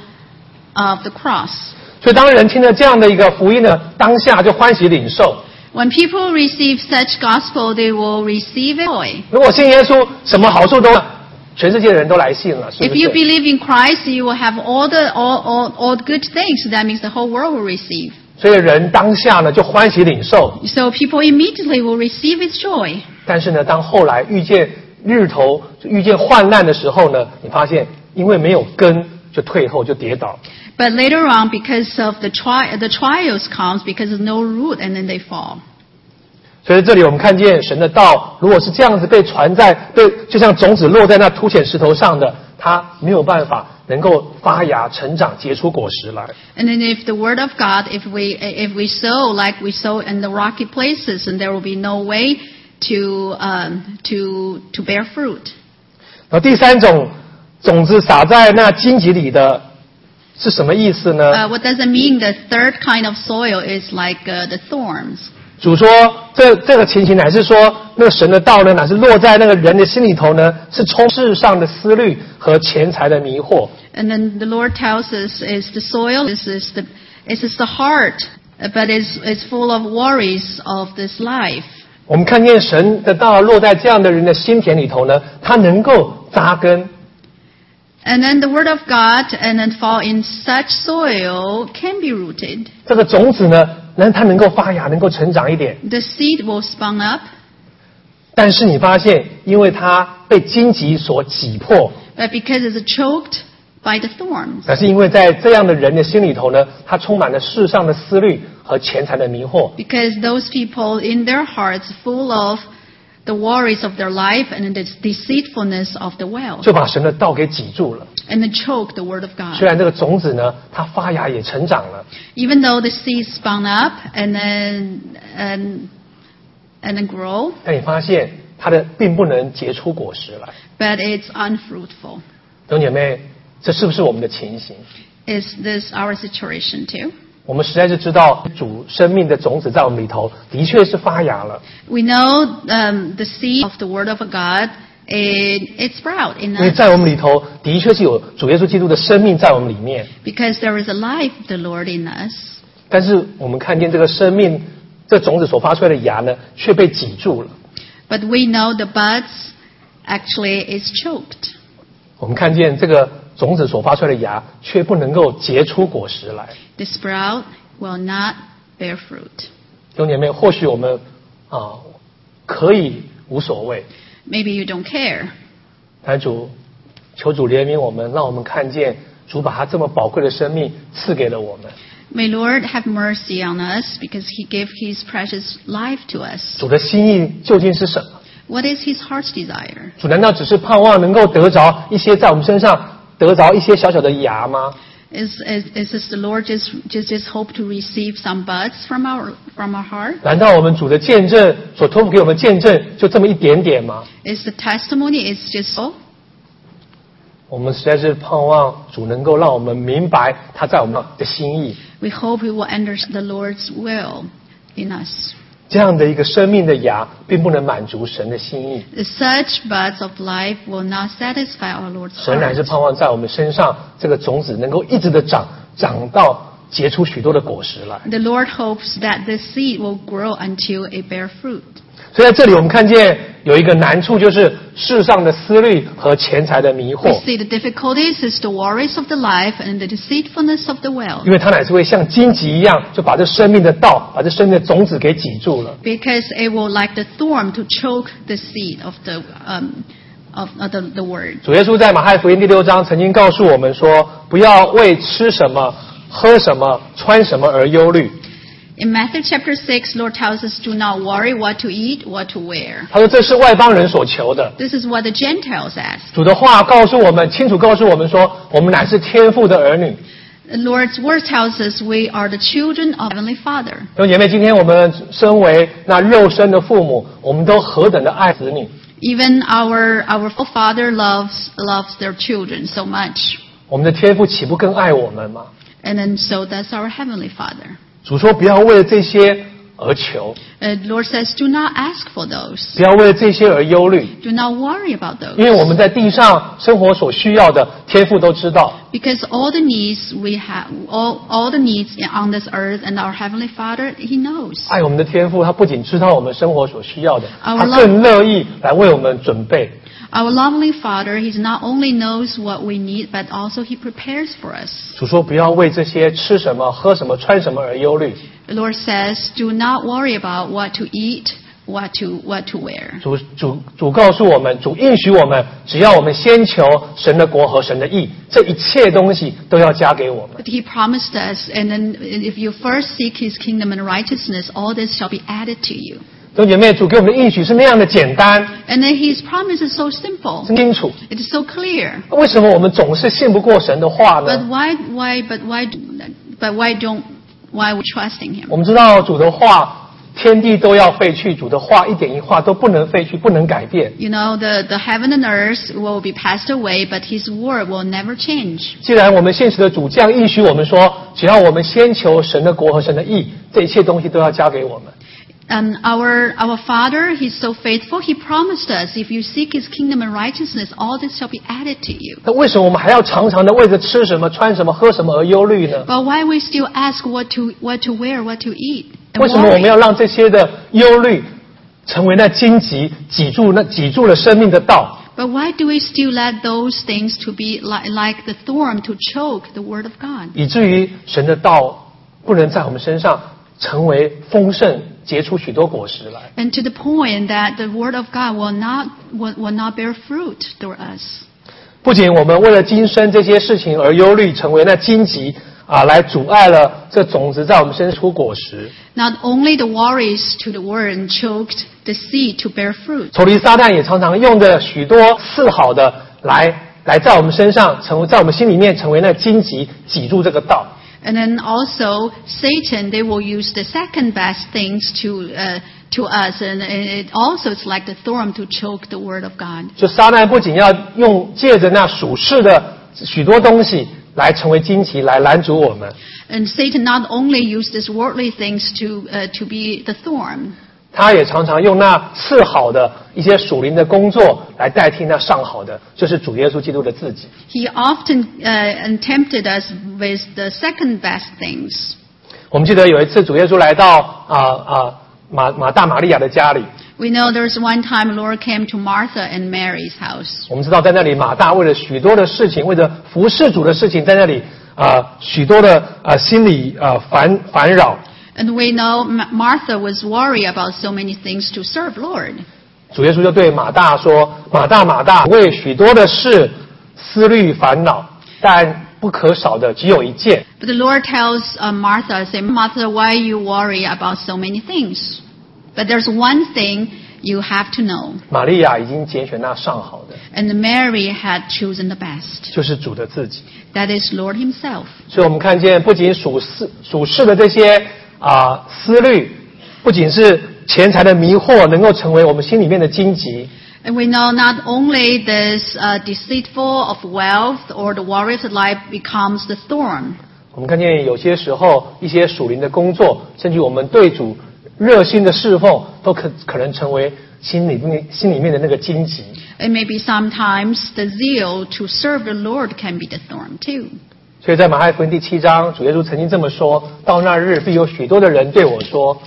of the cross. 所以当人听了这样的一个福音呢，当下就欢喜领受。 When people receive such gospel, they will receive joy. 如果信耶稣，什么好处都，全世界的人都来信了，是 If 不 you 是？ believe in Christ, you will have all the all, all, all good things. That means the whole world will receive. 所以人当下呢就欢喜领受。 So people immediately will receive its joy. 但是呢，当后来遇见日头、遇见患难的时候呢，你发现因为没有根，就退后，就跌倒。 But later on, because of the tri- the trials comes, because there's no root, and then they fall. 所以这里我们看见神的道，如果是这样子被传在，被就像种子落在那凸显石头上的，它没有办法能够发芽、成长、结出果实来。 And then if the word of God, if we if we sow like we sow in the rocky places, and there will be no way to um, to to bear fruit. 然后第三种种子撒在那荆棘里的是什么意思呢？ Uh, what does it mean? The third kind of soil is like uh, the thorns. 主说，这这个情形乃是说，那个神的道呢，乃是落在那个人的心里头呢，是充世上的思虑和钱财的迷惑。 And then the Lord tells us is the soil, this is the this is the heart, but it's it's full of worries of this life. 我们看见神的道落在这样的人的心田里头呢，它能够扎根。 And then the word of God and then fall in such soil can be rooted. 这个种子呢，能它能够发芽，能够成长一点。 The seed will spring up, 但是你发现，因为它被荆棘所挤破， but because it's choked by the thorns. 那是因为在这样的人的心里头呢，他充满了世上的思虑和钱财的迷惑。 Because those people in their hearts full of the worries of their life and the deceitfulness of the wealth. 就把神的道给挤住了。 And then choke the word of 虽 God. 然这个种子呢，它发芽也成长了， Even though the seed spun up and then and and then grow, 但你发现它的并不能结出果实来。 but it's unfruitful. 弟兄姐妹，这是不是我们的情形？ Is this our situation too? 我们实在是知道主生命的种子在我们里头的确是发芽了， We know um, the seed of the word of God, it, it sprout in 因为 us 在我们里头的确是有主耶稣基督的生命在我们里面。 because there is a life of the Lord in us. 但是我们看见这个生命，这种子所发出来的芽呢，却被挤住了。 But we know the buds actually is choked. 我们看见这个种子所发出来的芽，却不能够结出果实来。 The sprout will not bear fruit. 弟兄姐妹，或许我们啊可以无所谓， Maybe you don't care. 但主求主怜悯我们，让我们看见主把他这么宝贵的生命赐给了我们。 May Lord have mercy on us because He gave His precious life to us. 主的心意究竟是什么？ What is His heart's desire? 主难道只是盼望能够得着一些在我们身上得着一些小小的芽吗？ Is, is, is this the Lord just, just, just hope to receive some buds from our, from our heart? 难道我们主的见证所托付给我们见证就这么一点点吗？ Is the testimony is just so? 我们实在是盼望主能够让我们明白他在我们的心意。 We hope we will understand the Lord's will in us. 这样的一个生命的芽，并不能满足神的心意。 Such buds of life will not satisfy our Lord's 神乃是 heart. 盼望在我们身上，这个种子能够一直的长，长到结出许多的果实来。 The Lord hopes that this seed will grow until it bear fruit. 所以在这里我们看见有一个难处，就是世上的思虑和钱财的迷 We 惑， see the difficulties is the worries of the life and the deceitfulness of the wealth. 因为它乃是会像荆棘一样，就把这生命的道，把这生命的种子给挤住了。 Because it will like the thorn to choke the seed of the um, of, of the, the word. 主耶稣在马太福音第六章曾经告诉我们说，不要为吃什么、喝什么、穿什么而忧虑。 In Matthew chapter six, Lord tells us, do not worry what to eat, what to wear. 他说这是外邦人所求的。 This is what the Gentiles ask. 主的话告诉我们，清楚告诉我们说，我们乃是天父的儿女。 The Lord's word tells us we are the children of Heavenly Father. 弟兄姐妹，今天我们身为那肉身的父母，我们都何等的爱子女。 Even our our Father loves loves their children so much. 我们的天父岂不更爱我们吗？ And then so does our Heavenly Father. 主说不要为了这些而求， Uh, the Lord says, do not ask for those. 不要为了这些而忧虑， Do not worry about 因为 those. 我们在地上生活所需要的，天父都知道。 Because all the needs we have, all, all the needs on this earth and our Heavenly Father, He knows. 爱我们的天父，他不仅知道我们生活所需要的， Our 他更乐意来为我们准备。 Our lovely Father, He not only knows what we need, but also He prepares for us. 主说不要为这些吃什么、喝什么、穿什么而忧虑。 The Lord says, do not worry about what to eat, what to, what to wear. 主主主告诉我们，主应许我们，只要我们先求神的国和神的义，这一切东西都要加给我们。 But He promised us, and then if you first seek His kingdom and righteousness, all this shall be added to you. 弟兄姐妹，主给我们的应许是那样的简单、 And then His promise is so simple. 清楚。 It is so clear. 为什么我们总是信不过神的话 But 呢？ why, why, but why, but why don't, why we trusting Him? 我们知道主的话，天地都要废去，主的话一点一画都不能废去，不能改变。 You know, the, the heaven and earth will be passed away, but His word will never change. 既然我们现实的主这样应许我们说，只要我们先求神的国和神的义，这一切东西都要加给我们。 And our, our Father, He's so faithful, He promised us, if you seek His kingdom and righteousness, all this shall be added to you. 那为什么我们还要常常的为着吃什么、穿什么、喝什么而忧虑呢？ But why we still ask what to, what to wear, what to eat? And 为什么我们 worry? 要让这些的忧虑成为那荆棘，挤住那挤住了生命的道？ But why do we still let those things to be like, like the thorn to choke the word of God? 以至于神的道不能在我们身上成为丰盛，结出许多果实来。 And to the point that the word of God will not, will, will not bear fruit through us. 不仅我们为了今生这些事情而忧虑，成为那荆棘啊，来阻碍了这种子在我们身上出果实。 Not only the worries to the word and choked the seed to bear fruit. 仇敌撒旦也常常用着许多次好的来来在我们身上成为在我们心里面成为那荆棘，挤住这个道。 And then also Satan, they will use the second best things to uh, to us, and it also it's like the thorn to choke the word of God. 就撒旦不仅要用借着那属世的许多东西来成为荆棘，来拦阻我们， And Satan not only used these worldly things to uh, to be the thorn, 他也常常用那次好的一些属灵的工作来代替那上好的，就是主耶稣基督的自己。 he often uh, tempted us with the second best things. 我们记得有一次主耶稣来到啊啊马马大玛利亚的家里， We know there's one time Lord came to Martha and Mary's house. 我们知道在那里马大为了许多的事情，为了服侍主的事情，在那里啊、呃、许多的啊、呃、心里啊、呃、烦烦扰。 And we know Martha was worried about so many things to serve Lord. 主耶稣就对马大说：“马大，马大，为许多的事思虑烦恼，但不可少的只有一件。” But the Lord tells uh, Martha, say, Martha, why you worry about so many things? But there's one thing you have to know. 玛利亚已经拣选那上好的， And Mary had chosen the best. 就是主的自己。 That is Lord himself. 所以我们看见，不仅属世属世的这些啊、思虑，不仅是钱财的迷惑，能够成为我们心里面的荆棘。 And we know not only this uh, deceitful of wealth or the worries of life becomes the thorn. 我们看见有些时候，一些属灵的工作，甚至我们对主热心的侍奉，都可可能成为心里面心里面的那个荆棘。 And maybe sometimes the zeal to serve the Lord can be the thorn too. 所以在马太福音第七章，主耶稣曾经这么说：“到那日，必有许多的人对我说。”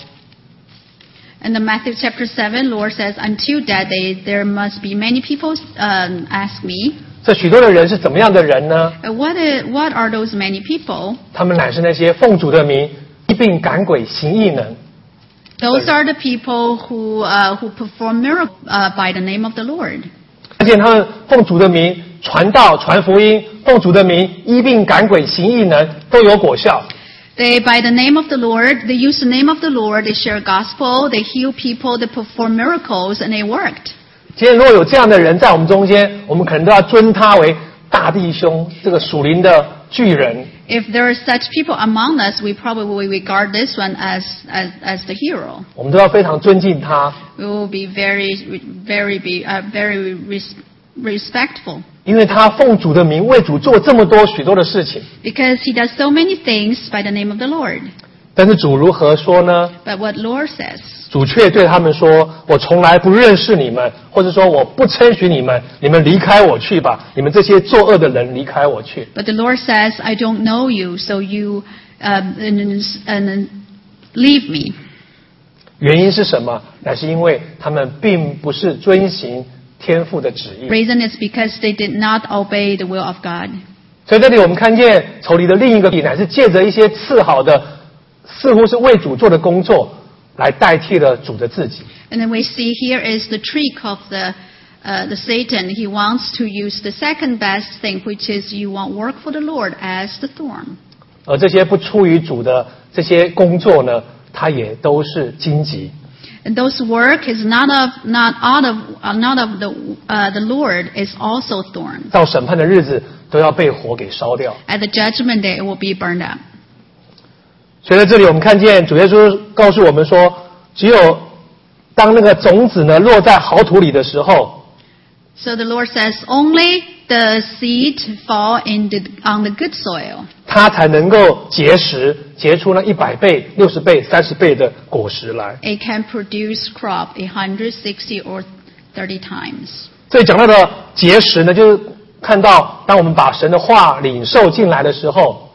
In the Matthew chapter seven, Lord says, until that day, there must be many people um, ask me, 这许多的人是怎么样的人呢？ uh, what, is, what are those many people? 他们乃是那些奉主的名医病赶鬼行异能。 Those are the people who, uh, who perform miracles uh, by the name of the Lord. 看见他们奉主的名传道、传福音，奉主的名医病赶鬼行异能，都有果效。 They, by the name of the Lord, they use the name of the Lord, they share gospel, they heal people, they perform miracles, and they worked. 今天如果有这样的人在我们中间，我们可能都要尊他为大弟兄，这个属灵的巨人。 If there are such people among us, we probably will regard this one as, as, as the hero. 我们都要非常尊敬他， We will be very, very, be, uh, very res- respectful. 因为他奉主的名为主做这么多许多的事情。 Because he does so many things by the name of the Lord. 但是主如何说呢？ But what Lord says, 主却对他们说：“我从来不认识你们，或者说我不称许你们，你们离开我去吧！你们这些作恶的人，离开我去。” but the Lord says, I don't know you, so you uh, and, and leave me. 原因是什么？乃是因为他们并不是遵行天父的旨意。 Reason is because they did not obey the will of God. 所以这里我们看见仇敌的另一个乃是借着一些次好的，似乎是为主做的工作，来代替了主的自己。 And then we see here is the trick of the uh, the Satan. He wants to use the second best thing, which is you want work for the Lord as the thorn. 而这些不出于主的这些工作呢，它也都是荆棘。 And those work is not of not out of uh, not of the uh, the Lord is also thorn. 到审判的日子都要被火给烧掉。 At the judgment day, it will be burned up. 所以在这里我们看见主耶稣告诉我们说，只有当那个种子呢落在好土里的时候， So the Lord says, only the seed fall in the, on the good soil. 它才能够结实，结出那一百倍、六十倍、三十倍的果实来。 It can produce crop a hundred, sixty, or thirty times. 这里讲到的结实呢，就是看到当我们把神的话领受进来的时候，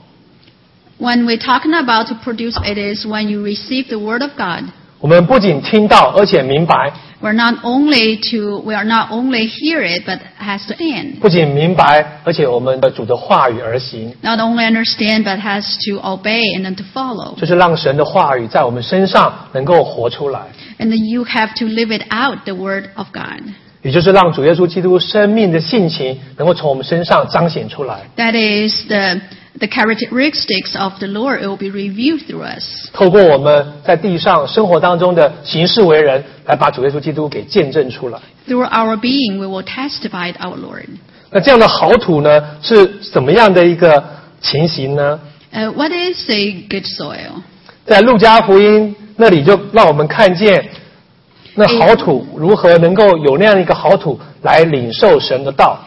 When we're talking about to produce, it is when you receive the word of God. 我们不仅听到，而且明白。 We're not only to, we are not only hear it, but has to stand. 不仅明白，而且我们的主的话语而行， Not only understand, but has to obey and then to follow. 就是让神的话语在我们身上能够活出来， And then you have to live it out, the word of God. 也就是让主耶稣基督生命的性情能够从我们身上彰显出来， That is the, the characteristics of the Lord. It will be revealed through us. 透过我们在地上生活当中的行事为人，来把主耶稣基督给见证出来。 Through our being, we will testify our Lord. 那这样的好土呢，是怎么样的一个情形呢？ Uh, what is a good soil? 在路加福音那里就让我们看见，那好土如何能够有那样一个好土来领受神的道。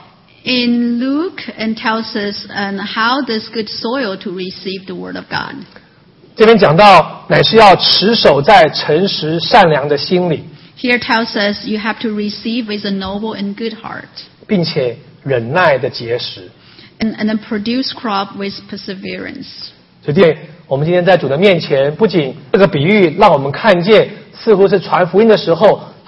In Luke, and tells us um, how this good soil to receive the word of God. 这边讲到，乃是要持守在诚实善良的心里， Here tells us you have to receive with a noble and good heart, 并且忍耐的结实。 and, and then produce crop with perseverance. 所以，我们今天在主的面前，不仅这个比喻让我们看见，似乎是传福音的时候，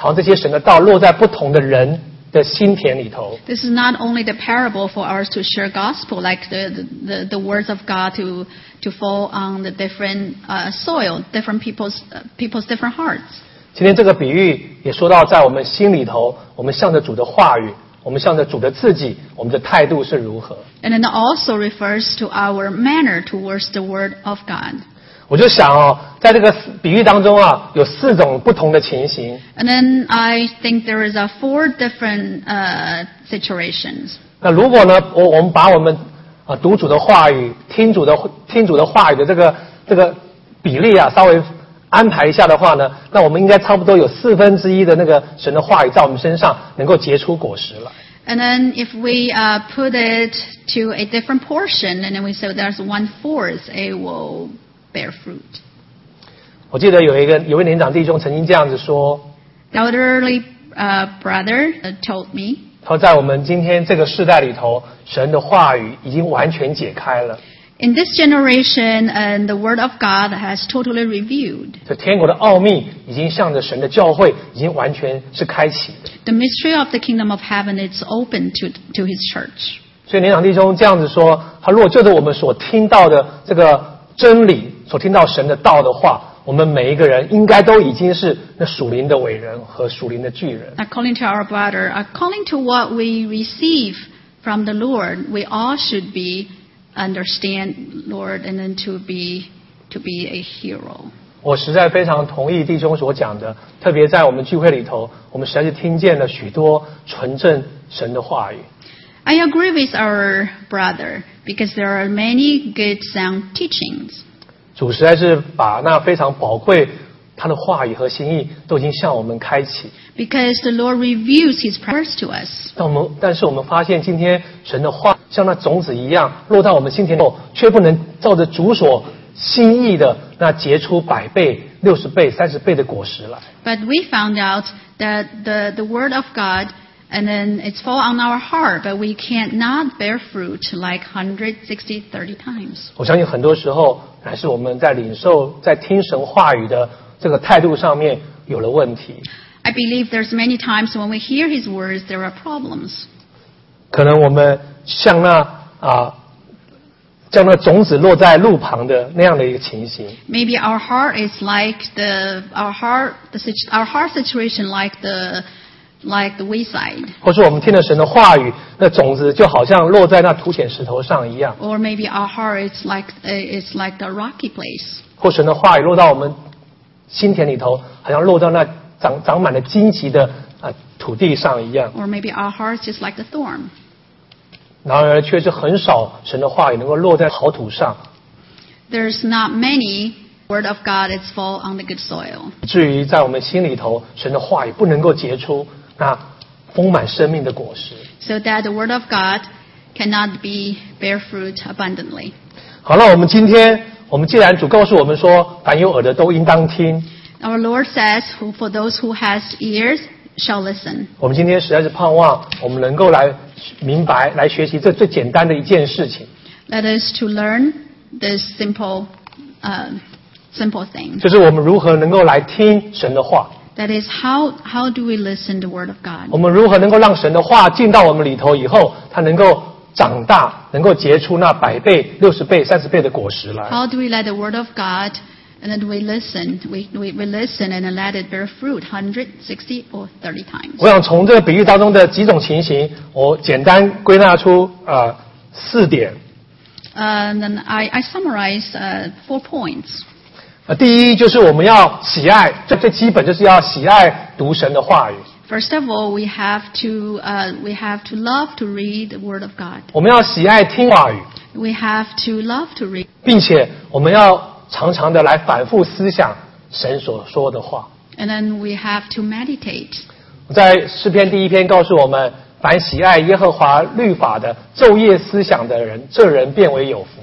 好像这些神的道落在不同的人的心田里头。 This is not only the parable for us to share gospel, like the, the, the words of God to, to fall on the different uh, soil, different people's, uh, people's different hearts. 今天这个比喻也说到，在我们心里头，我们向着主的话语，我们向着主的自己，我们的态度是如何。 And then also refers to our manner towards the word of God. 我就想哦，在这个比喻当中啊，有四种不同的情形。 And then I think there is a four different uh, situations. 那如果呢，我我们把我们啊读主的话语、听主的听主的话语的这个这个比例啊，稍微安排一下的话呢，那我们应该差不多有四分之一的那个神的话语在我们身上能够结出果实来。 And then if we uh, put it to a different portion, and then we say there's one fourth, it will bear fruit. 我记得有一个有位年长弟兄曾经这样子说， Elderly uh, brother uh, told me 他说在我们今天这个世代里头，神的话语已经完全解开了。 in this generation, and the word of God has totally revealed. 这天国的奥秘已经向着神的教会已经完全是开启的。 The mystery of the kingdom of heaven is open to to His church. 所以年长弟兄这样子说，他如果就着我们所听到的这个真理，所听到神的道的话，我们每一个人应该都已经是那属灵的伟人和属灵的巨人。 According to our brother, according to what we receive from the Lord, we all should be understand Lord, and then to be to be a hero. 我实在非常同意弟兄所讲的，特别在我们聚会里头，我们实在是听见了许多纯正神的话语。 I agree with our brother because there are many good sound teachings. 主实在是把那非常宝贵他的话语和心意都已经向我们开启。 Because the Lord reveals His prayers to us. 但我们但是我们发现今天神的话像那种子一样落到我们心田后，却不能照着主所心意的那结出百倍、六十倍、三十倍的果实来。 But we found out that the, the word of God, and then it's fall on our heart, but we can't not bear fruit like one hundred, sixty, thirty times. 我相信很多时候乃是我们在领受、在听神话语的这个态度上面有了问题。 I believe there's many times when we hear His words, there are problems. 可能我们像那啊，像那种子落在路旁的那样的一个情形。 Maybe our heart is like the our heart the situ- our heart situation like the like the wayside. 或是我们听了神的话语，那种子就好像落在那土浅石头上一样。 Or maybe our heart is like uh, it's like the rocky place. 或神的话语落到我们心田里头，好像落到那长长满了荆棘的啊土地上一样。 Or maybe our heart is just like the thorn. 然而却是很少神的话语能够落在好土上， There's not many word of God is fall on the good soil. 以至于在我们心里头，神的话语不能够结出那丰满生命的果实。 So that the word of God cannot be bear fruit abundantly. 好了，我们今天我们既然主告诉我们说，凡有耳的都应当听， Our Lord says, "Who for those who has ears shall listen." 我们今天实在是盼望我们能够来明白、来学习这最简单的一件事情， Let us to learn this simple, uh, simple thing. 就是我们如何能够来听神的话， That is how how do we listen the word of 我 God? 们如何能够让神的话进到我们里头以后，它能够长大，能够结出那百倍、六十倍、三十倍的果实来。 How do we let the word of God, and then we listen, we, we, we listen and then let it bear fruit one hundred, sixty, or thirty times? 我想从这个比喻当中的几种情形，我简单归纳出呃四点。 Uh, and then I, I summarize uh, four points. 呃，第一就是我们要喜爱，最最基本就是要喜爱读神的话语。 First of all, we have to uh, we have to love to read the word of God. 我们要喜爱听话语， We have to love to read, 并且我们要常常的来反复思想神所说的话。 and then we have to meditate. 在诗篇第一篇告诉我们，凡喜爱耶和华律法的，昼夜思想的人，这人变为有福。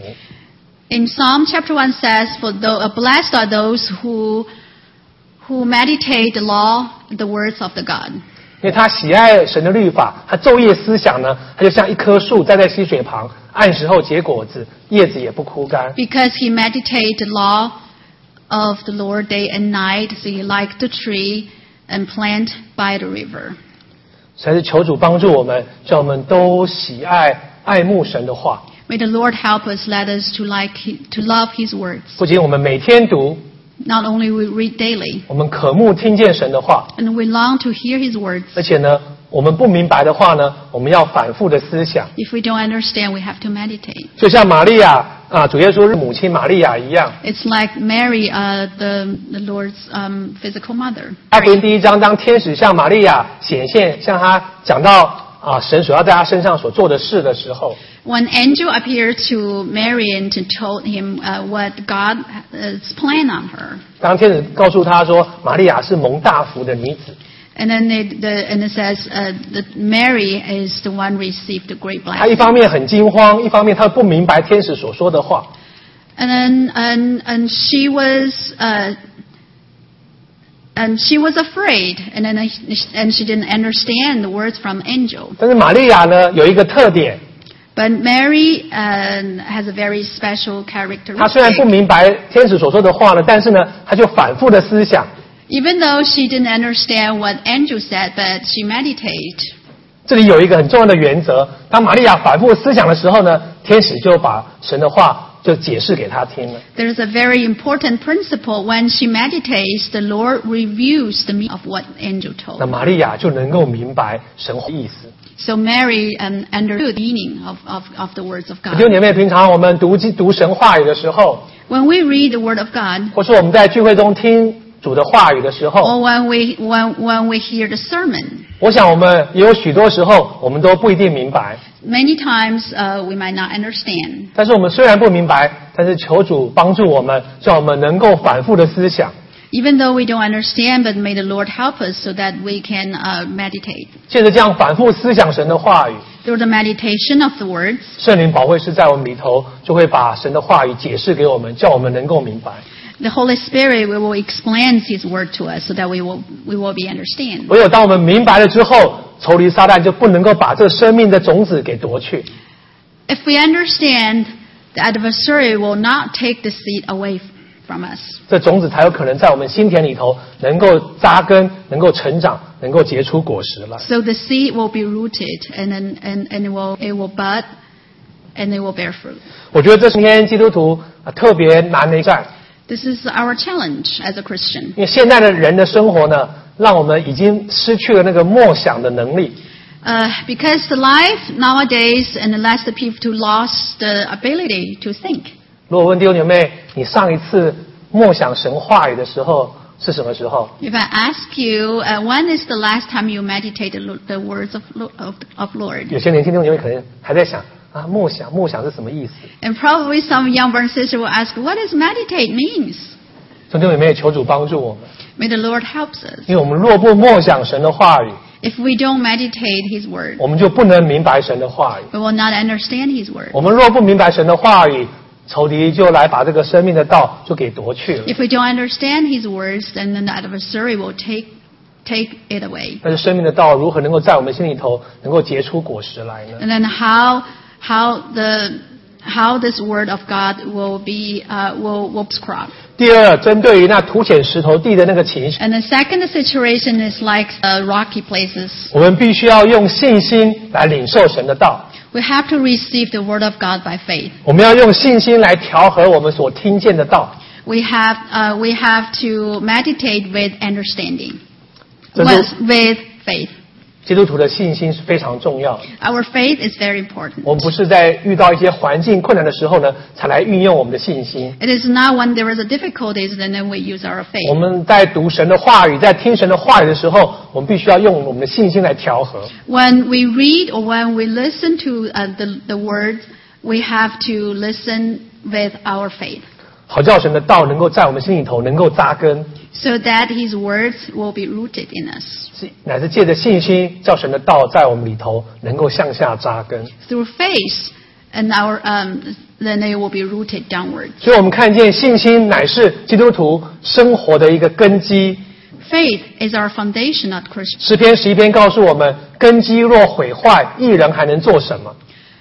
In Psalm chapter one says, "For though, uh, blessed are those who who meditate the law, the words of the God." 因为他喜爱神的律法，他昼夜思想呢，他就像一棵树栽在溪水旁，按时候结果子，叶子也不枯干。 Because he meditate the law of the Lord day and night, so he like the tree, and plant by the river. 所以是求主帮助我们，叫我们都喜爱爱慕神的话。 May the Lord help us, let us to like to love His words. 不仅我们每天读， Not only we read daily, 我们渴慕听见神的话， and we long to hear His words. 而且呢，我们不明白的话呢，我们要反复的思想。 If we don't understand, we have to meditate. 就像玛利亚啊，主耶稣是母亲玛利亚一样。 It's like Mary, uh, the the Lord's um, physical mother. 马可福音第一章，当天使向玛利亚显现，向她讲到啊神所要在她身上所做的事的时候， When angel appeared to Mary and to told him uh, what God's plan on her, 当天使告诉她说，玛利亚是蒙大福的女子， and then it, the, and it says uh, that Mary is the one received the great 她一 blessing. 方面很惊慌，一方面她不明白天使所说的话。 And then and and she was uh, and she was afraid, and then and she didn't understand the words from angel. 但是玛利亚呢，有一个特点， But Mary uh, has a very special 她虽然不 characteristic. 明白天使所说的话呢，但是呢，她就反复的思想。 Even though she didn't understand what angel said, but she meditated. 这里有一个很重要的原则，当玛利亚反复思想的时候呢，天使就把神的话就解释给她听了。 There's a very important principle. When she meditates, the Lord reveals the meaning of what angel 那 told. 玛利亚就能够明白神的意思。 So Mary um, understood the meaning of, of, of the words of 弟 God. 兄姐妹，平常我们读读神话语的时候， When we read the Word of God, 或是我们在聚会中听主的话语的时候， or when we when when we hear the sermon, 我想我们也有许多时候我们都不一定明白。 many times uh, we might not understand. 但是我们虽然不明白，但是求主帮助我们，让我们能够反复的思想。 Even though we don't understand, but may the Lord help us so that we can uh, meditate. 借着这样反复思想神的话语， Through the meditation of the words, 圣灵保惠师在我们里头就会把神的话语解释给我们，叫我们能够明白。 the Holy Spirit will explain His word to us so that we will we will be understand. 唯有当我们明白了之后，仇敌撒旦就不能够把这生命的种子给夺去。 If we understand, the adversary will not take the seed away from us. 这种子才有可能在我们心田里头能够扎根，能够成长，能够结出果实来。 So the seed will be rooted, and then and, and it will it will bud, and it will bear fruit. 我觉得这是今天基督徒啊特别难的一战， This is our challenge as a Christian. 因为现在的人的生活呢，让我们已经失去了那个默想的能力。 Uh, because the life nowadays and less the people to lost the ability to think. 如果问弟兄姐妹，你上一次默想神话语的时候是什么时候？ If I ask you, uh, when is the last time you meditated lo- the words of Lo- of, of Lord? 有些年轻弟兄姐妹可能还在想啊，默想默想是什么意思？ And probably some young brother and sister will ask, what does meditate means? 弟兄姐妹，求主帮助我们， May the Lord helps us. 因为我们若不默想神的话语， If we don't meditate His word, 我们就不能明白神的话语。 we will not understand His word. 我们若不明白神的话语，仇敌就来把这个生命的道就给夺去了。 If we don't understand His words, then the adversary will take take it away. 但是生命的道如何能够在我们心里头能够结出果实来呢？ And then how how the how this word of God will be uh, will will crop. 第二，针对于那凸显石头地的那个情形， And the second situation is like uh, rocky places. 我们必须要用信心来领受神的道。 We have to receive the word of God by faith. 我们要用信心来调和我们所听见的道。 We have uh, we have to meditate with understanding, 这是 with, with faith. 基督徒的信心是非常重要的。 Our faith is very important. 我们不是在遇到一些环境困难的时候呢，才来运用我们的信心。 It is not when there is a difficulties and then we use our 我 faith. 们在读神的话语，在听神的话语的时候，我们必须要用我们的信心来调和。 When we read or when we listen to uh, the the words, we have to listen with our faith, 好叫神的道能够在我们心里头能够扎根， so that His words will be rooted in us. 是乃是借着信心，叫神的道在我们里头能够向下扎根。 Through faith, and our um, then they will be rooted downwards. 所以我们看见信心乃是基督徒生活的一个根基。 Faith is our foundation, not Christian. 诗篇十一篇告诉我们，根基若毁坏，义人还能做什么？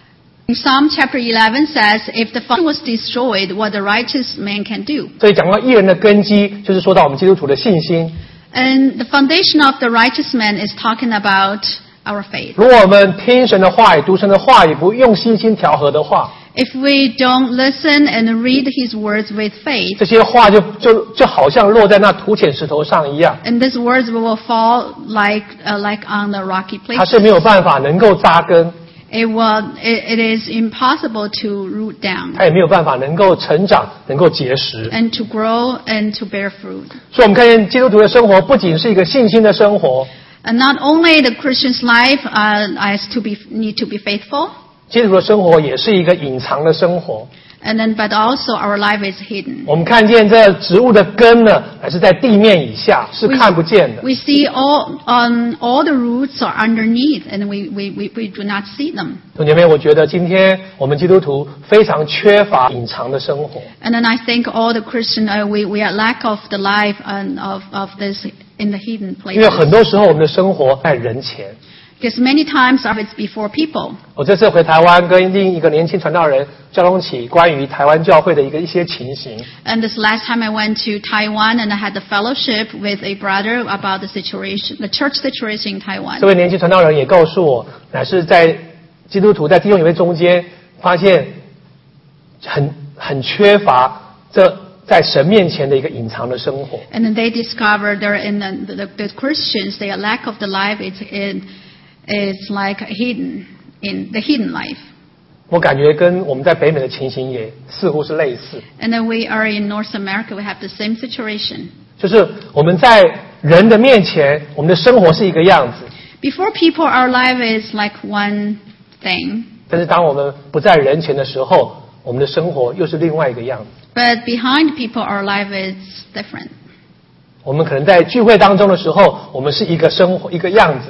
Psalm chapter eleven says, "If the foundation was destroyed, what the righteous man can do." 所以讲到义人的根基，就是说到我们基督徒的信心。 And the foundation of the righteous man is talking about our faith. 如果我们听神的话语、读神的话语，不用心心调和的话， If we don't listen and read his words with faith, 这些话就就就好像落在那土浅石头上一样， and these words will fall like uh, like on the rocky 它是 places. 没有办法能够扎根， It will it, it is impossible to root down 它也没有办法能够成长、能够结实。 and to grow and to bear fruit. 所以，我们看见基督徒的生活不仅是一个信心的生活， And not only the Christian's life uh, is to be need to be faithful, 基督徒的生活也是一个隐藏的生活。 and then but also our life is hidden. 我们看见这植物的根呢，还是在地面以下，是看不见的。 We see all um, all the roots are underneath, and we, we, we, we do not see them. 同学们，我觉得今天我们基督徒非常缺乏隐藏的生活。 And then I think all the Christian uh, we we are lack of the life and of of this in the hidden 因为很 places. 多时候我们的生活在人前。 Because many times of it's before people. 我这次回台湾，跟另一个年轻传道人交通起关于台湾教会的一个一些情形。 And this last time I went to Taiwan and I had the fellowship with a brother about the situation, the church situation in 这 Taiwan. 位年轻传道人也告诉我，乃是在基督徒在弟兄姐妹中间，发现很很缺乏这在神面前的一个隐藏的生活。 And then they discovered they're in the, the, the Christians, their lack of the life is in is like hidden in the hidden life. 我感觉跟我们在北美的情形也似乎是类似， And then we are in North America, we have the same situation. 就是我们在人的面前，我们的生活是一个样子， Before people, our life is like one thing. 但是当我们不在人前的时候，我们的生活又是另外一个样子。 But behind people, our life is different. 我们可能在聚会当中的时候，我们是一个生活一个样子，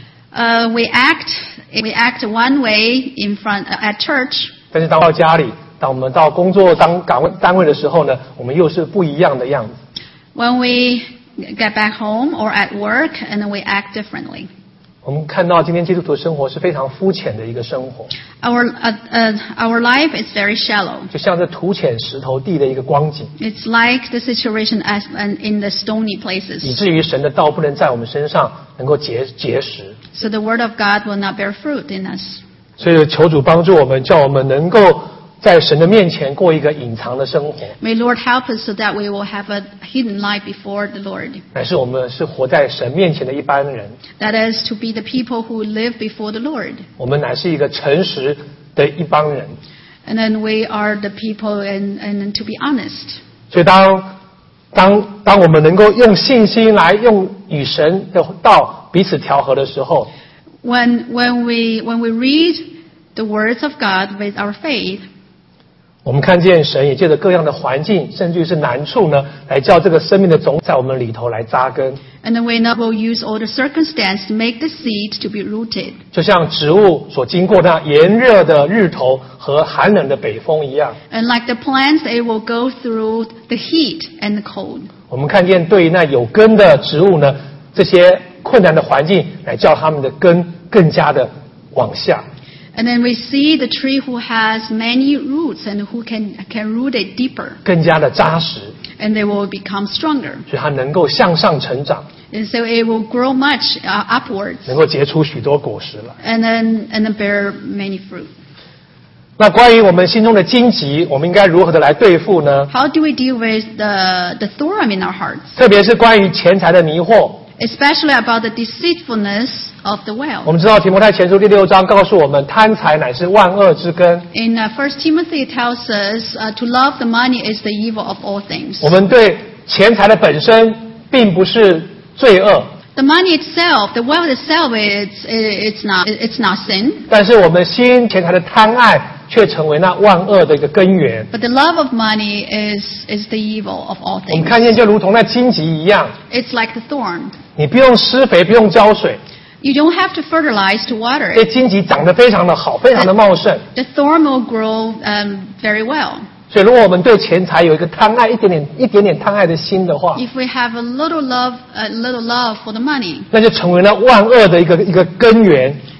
Uh, we act we act one way in front uh, at church, 但是当到家里，当我们到工作当岗位单位的时候呢，我们又是不一样的样子。 when we get back home or at work, and then we act differently. 我们看到今天基督徒生活是非常肤浅的一个生活， Our uh, uh, our life is very shallow. 就像是土浅石头地的一个光景， It's like the situation as uh, in the stony 以 places. 至于神的道不能在我们身上能够结结实。 So the word of God will not bear fruit in us. 所以求主帮助我们，叫我们能够在神的面前过一个隐藏的生活， May Lord help us so that we will have a hidden life before the Lord. 乃是我们是活在神面前的一般人， That is to be the people who live before the Lord. 我们乃是一个诚实的一帮人。 And then we are the people, and, and to be honest. 所以当当当我们能够用信心来用与神的道彼此调和的时候， When, when, we, when we read the words of God with our faith, 我们看见神也借着各样的环境，甚至是难处呢，来叫这个生命的种在我们里头来扎根。 and then we not will use all the circumstance to make the seed to be rooted. 就像植物所经过那炎热的日头和寒冷的北风一样， And like the plants, they will go through the heat and the cold. 我们看见对于那有根的植物呢，这些困难的环境来叫它们的根更加的往下。 And then we see the tree who has many roots and who can, can root it deeper. 更加的扎实， And they will become stronger. 所以它能够向上成长， And so it will grow much uh, upwards. 能够结出许多果实来。 And then, and then bear many fruit. 那关于我们心中的荆棘，我们应该如何的来对付呢？ How do we deal with the, the thorn in our hearts? 特别是关于钱财的迷惑。 Especially about the deceitfulness of the 我 wealth. 们知道提摩太前书第六章告诉我们，贪财乃是万恶之根。 In uh, First Timothy, it tells us uh, to love the money is the evil of all things. 我们对钱财的本身并不是罪恶， The money itself, the wealth itself, it's, it's, not, it's not sin. 但是我们心钱财的贪爱却成为那万恶的一个根源。 But the love of money is, is the evil of all 我们 things. 看见就如同那荆棘一样， It's like the thorn. 你不用施肥，不用浇水， You don't have to fertilize to water 这 it. 荆棘长得非常的好，非常的茂盛。 The thorn will grow um, very well. 所以，如果我们对钱财有一个贪爱，一点点、一点点贪爱的心的话， If we have a little love, a little love for the money, 那就成为了万恶的一个一个根源。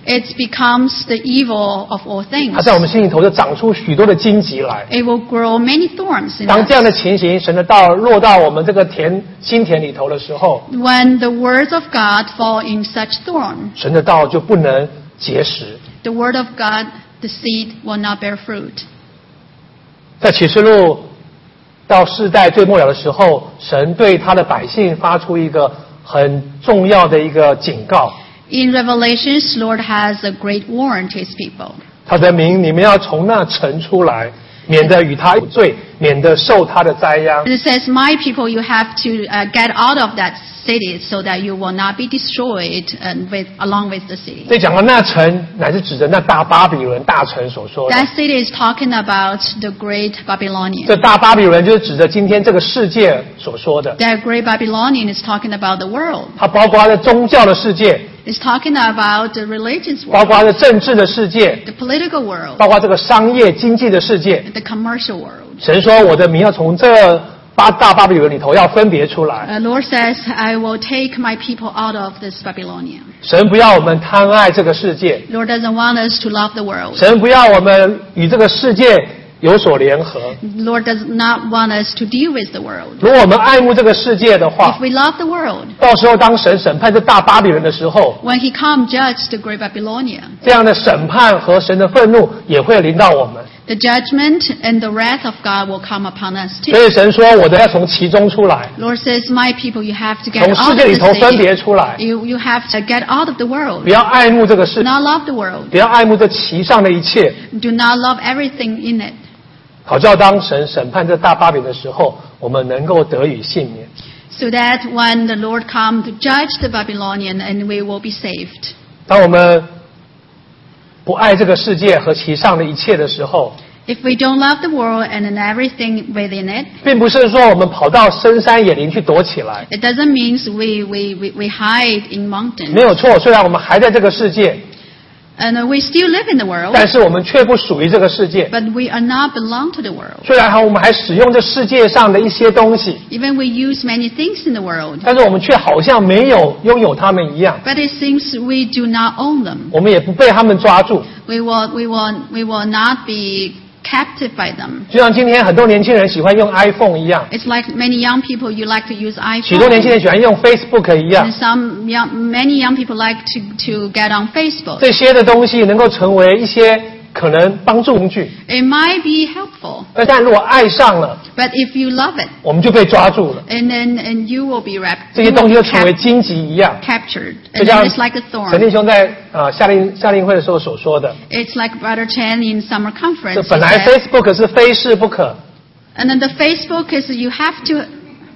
it becomes the evil of all things. 它在我们心里头就长出许多的荆棘来。 It will grow many thorns in 当这样 us. 的情形，神的道落到我们这个田心田里头的时候， When the words of God fall in such thorn, 神的道就不能结实。 the word of God, the seed will not bear fruit. 在启示录到世代最末了的时候，神对他的百姓发出一个很重要的一个警告。 In Revelations, Lord has a great warning to His people. 他的名，你们要从那城出来，免得与他有罪，免得受他的灾殃。 And it says, "My people, you have to uh, get out of that city, so that you will not be destroyed, and with along with the city." 所以讲到那城，乃是指着那大巴比伦大城所说的。 That city is talking about the great Babylonian. 这大巴比伦就是指着今天这个世界所说的， That great Babylonian is talking about the world. 它包括了宗教的世界， It's talking about the religious 包 world, 括了政治的世界， the political world, 包括这个商业经济的世界。 the commercial world. 神说：“我的名要从这八大巴比伦里头要分别出来。 Uh, Lord says, "I will take my people out of this Babylonian." 神不要我们贪爱这个世界， Lord doesn't want us to love the world. 神不要我们与这个世界有所联合。 Lord does not want us to deal with the world. 如果我们爱慕这个世界的 If 话， we love the world, 到时候当神审判这大巴比伦的时候， when He come judge the great Babylonia, 这样的审判和神的愤怒也会临到我们。 the judgment and the wrath of God will come upon us 所 too. 以神说：“我的要从其中出来， Lord says, "My people, you have to get 从 out 世 of 界里 the 头分别 city. 出来， You you have to get out of the world. 不要爱慕这个世 Do，not love the world. 不要爱慕这其上的一切， Do not love everything in it." 好叫当神审判这大巴比伦的时候，我们能够得以幸免。 So that when the Lord come to judge the Babylonian, and we will be saved. 当我们不爱这个世界和其上的一切的时候， If we don't love the world and in everything within it, 并不是说我们跑到深山野林去躲起来， it doesn't mean we, we, we, we hide in 没 mountains. 有错。虽然我们还在这个世界， And we still live in the world, 但是我们却不属于这个世界。 but we are not belong to the world. 虽然我们还使用这世界上的一些东西， Even we use many things in the world, 但是我们却好像没有拥有它们一样， but it seems we do not own them. 我们也不被他们抓住。 We will, we will, we will not be captive by them. 就像今天很多年轻人喜欢用 iPhone 一样， It's like many young people, you like to use 许多年轻 iPhone. 人喜欢用 Facebook 一样 And，some young, many young people like to, to get on Facebook. 这些的东西能够成为一些可能帮助工具。 It might be helpful, 但如果爱上了， but if you love it, 我们就被抓住了， and then and you will be wrapped, 这些东西就成为荆棘一样。 captured, 就 and 像 then it's like a 陈弟 thorn. 兄在啊夏令夏令会的时候所说的， It's like Brother Chen in summer 这 conference. he 本来 said, Facebook 是非试不可 and then the Facebook is you have to.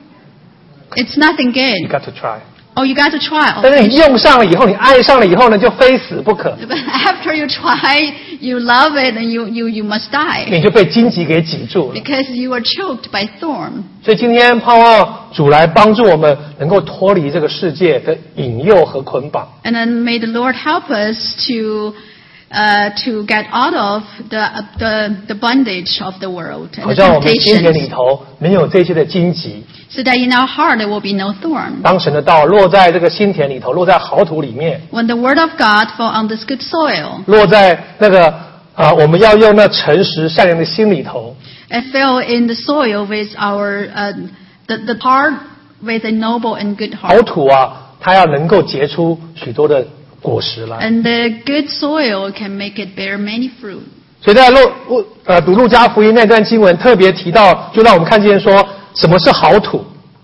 It's nothing ，you good. got to try。 Oh, you got to try. Oh, 但是你用上了以后，你爱上了以后呢，就非死不可， but after you try, you love it, and you you you must die 你就被荆棘给挤住了。 because you are choked by thorn. 所以今天盼望主来帮助我们，能够脱离这个世界的引诱和捆绑。 And then may the Lord help us to uh, to get out of the uh, the the bondage of the world and 好 the 像我们心田里 temptations, 头没有这些的荆棘。 so that in our heart there will be no thorn. 当神的道落在这个心田里头，落在好土里面， When the word of God fall on this good soil, 落在那个啊、我们要用那诚实善良的心里头， it fell in the soil with our uh, the the heart with a noble and good 好 heart. 土啊，它要能够结出许多的果实来。 And the good soil can make it bear many fruit. 所以在路路呃读路加福音那段经文特别提到，就让我们看见说什么是好土。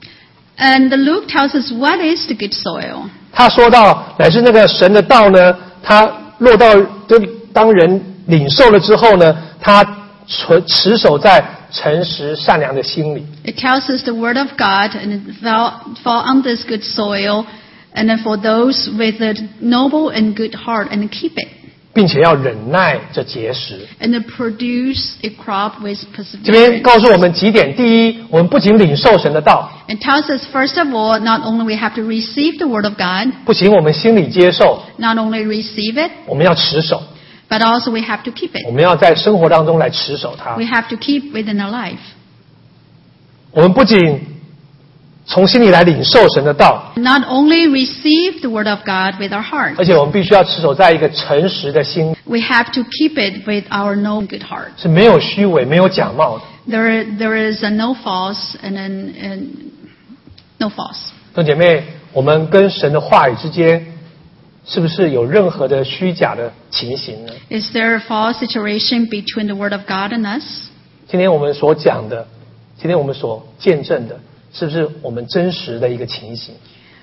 And Luke tells us what is the good soil. 他说到，乃是那个神的道呢，它落到就当人领受了之后呢，他持持守在诚实善良的心里。 It tells us the word of God, and it fell, fall on this good soil, and then for those with a noble and good heart, and keep it, 并且要忍耐这结实。 and then produce a crop with 这边 perseverance. 告诉我们几点：第一，我们不仅领受神的道， It tells us, first of all, not only we have to receive the word of God, 不仅我们心里接受， not only receive it, 我们要持守， but also we have to keep 我 it. 们要在生活当中来持守它。 We have to keep within our life. 我们不仅从心里来领受神的道， Not only receive the word of God with our heart, 而且我们必须要持守在一个诚实的心， we have to keep it with our no good heart. 是没有虚伪、没有假冒的。 There, there is a no false and, an, and no false. 弟兄姐妹，我们跟神的话语之间，是不是有任何的虚假的情形呢？ Is there a false situation between the word of God and us? 今天我们所讲的，今天我们所见证的，是不是我们真实的一个情形？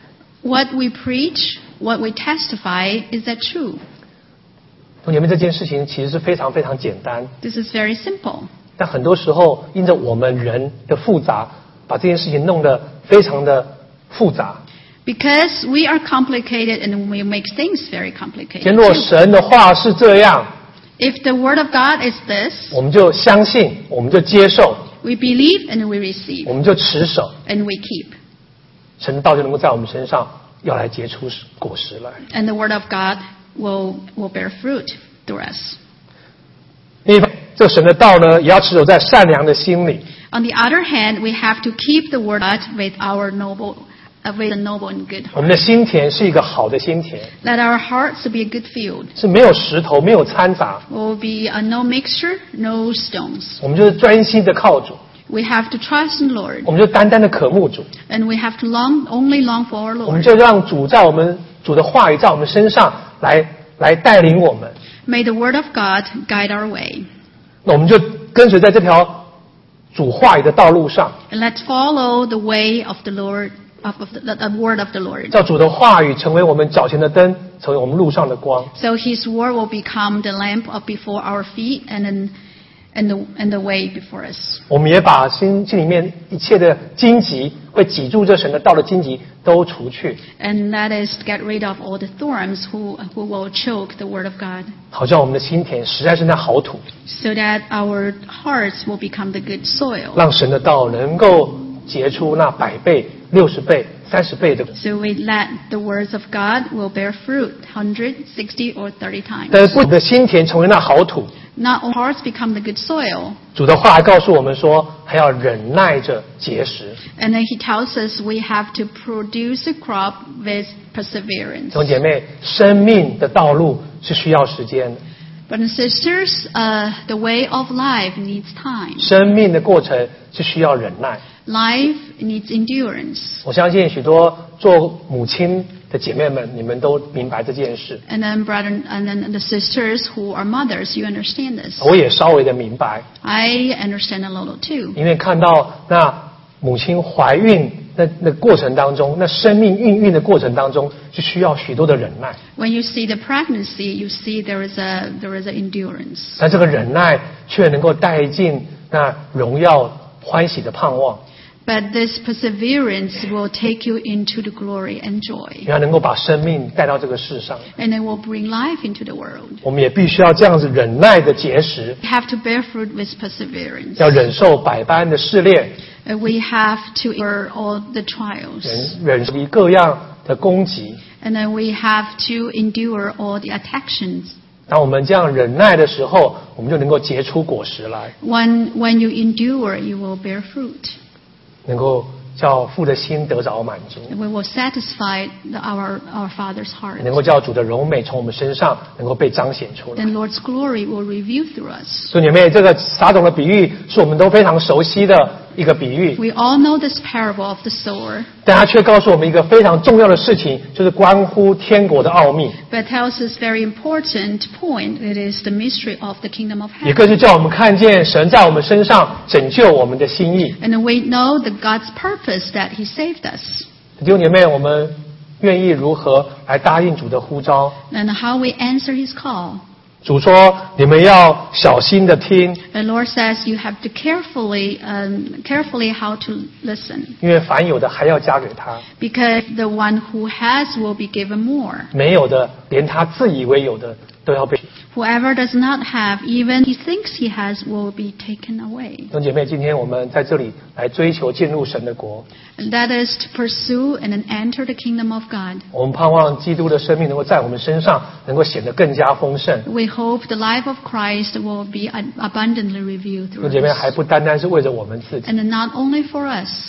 What we preach, what we testify, is that true? 弟兄姐妹，这件事情其实是非常非常简单， This is very simple. 但很多时候因着我们人的复杂，把这件事情弄得非常的复杂。 Because we are complicated and we make things very 今 complicated. 天若 too. 神的话是这样， If the word of God is this, 我们就相信，我们就接受， we believe and we receive 我们就持守， and we keep. 神的道就能够在我们身上要来结出果实来。 And the word of God will, will bear fruit through us. 另一方面，这神的道呢，也要持守在善良的心里。 On the other hand, we have to keep the word of God with our noble, uh, with a noble and good 我 heart. 们的心田是一个好的心田， Let our hearts be a good field. 是没有石头，没有掺杂， Will be a no mixture, no stones. 我们就是专心的靠主， We have to trust in the Lord, 我们就单单的渴慕主， and we have to long, only long for our 我们 Lord. 就让主在我们主的话语在我们身上来来带领我们， May the word of God guide our way. 那我们就跟随在这条主话语的道路上， And let's follow the way of the Lord, of, of the, the word of the Lord. 叫主的话语成为我们脚前的灯，成为我们路上的光。 So His word will become the lamp of before our feet and then, and the, and the way before us. 我们也把心心里面一切的荆棘，会挤住这神的道的荆棘都除去， And that is to get rid of all the thorns who, who will choke the word of God, 好像我们的心田实在是那好土， so that our hearts will become the good soil. 让神的道能够结出那百倍、六十倍、三十倍的。 So we let the words of God will bear fruit, one hundred, sixty, or thirty 但 times. 是不的心田成为那好土， Not all hearts become the good soil. 主的话还告诉我们说，还要忍耐着结实。 And then He tells us we have to produce a crop with 弟 perseverance. 兄姐妹，生命的道路是需要时间的， Brothers and sisters, uh, the way of life needs time. 生命的过程是需要忍耐。 Life needs endurance. 我相信许多做母亲的姐妹们，你们都明白这件事， And then, brother, and then the sisters who are mothers, you understand this. 我也稍微的明白， I understand a little too. 因为看到那母亲怀孕那那过程当中，那生命孕育的过程当中，是需要许多的忍耐。 When you see the pregnancy, you see there is a there is a endurance. 但这个忍耐却能够带进那荣耀欢喜的盼望， But this perseverance will take you into the glory and joy. 因为它能够把生命带到这个世上。 And it will bring life into the world. 我们也必须要这样子忍耐的结实， We have to bear fruit with perseverance. 要忍受百般的试炼， Uh, We have to endure all the trials. 忍忍受各样的攻击。 And then we have to endure all the attacks. 当我们这样忍耐的时候，我们就能够结出果实来， When, when you endure, you will bear fruit. 能够叫父的心得着满足， And we will satisfy the, our, our Father's heart. 能够叫主的荣美从我们身上能够被彰显出来。 Then Lord's glory will reveal through us. 所以你们这个撒种的比喻是我们都非常熟悉的一个比喻， We all know this parable of the sower, 但它却告诉我们一个非常重要的事情，就是关乎天国的奥秘， but tells us very important point. It is the mystery of the kingdom of 也 heaven. 更是叫我们看见神在我们身上拯救我们的心意。 And we know the God's purpose that He saved us. 弟兄姐妹，我们愿意如何来答应主的呼召？ And how we answer His call. 主说：“你们要小心的听， The Lord says you have to carefully, um, carefully how to listen. 因为凡有的还要加给他， Because the one who has will be given more. 没有的连他自以为有的都要被。” Whoever does not have, even he thinks he has, will be taken away. 弟兄姐妹，今天我们在这里来追求进入神的国， And that is to pursue and then enter the kingdom of God. 我们盼望基督的生命能够在我们身上能够显得更加丰盛。 We hope the life of Christ will be abundantly revealed 弟 through 兄姐妹， us. 还不单单是为着我们自己， And not only for us,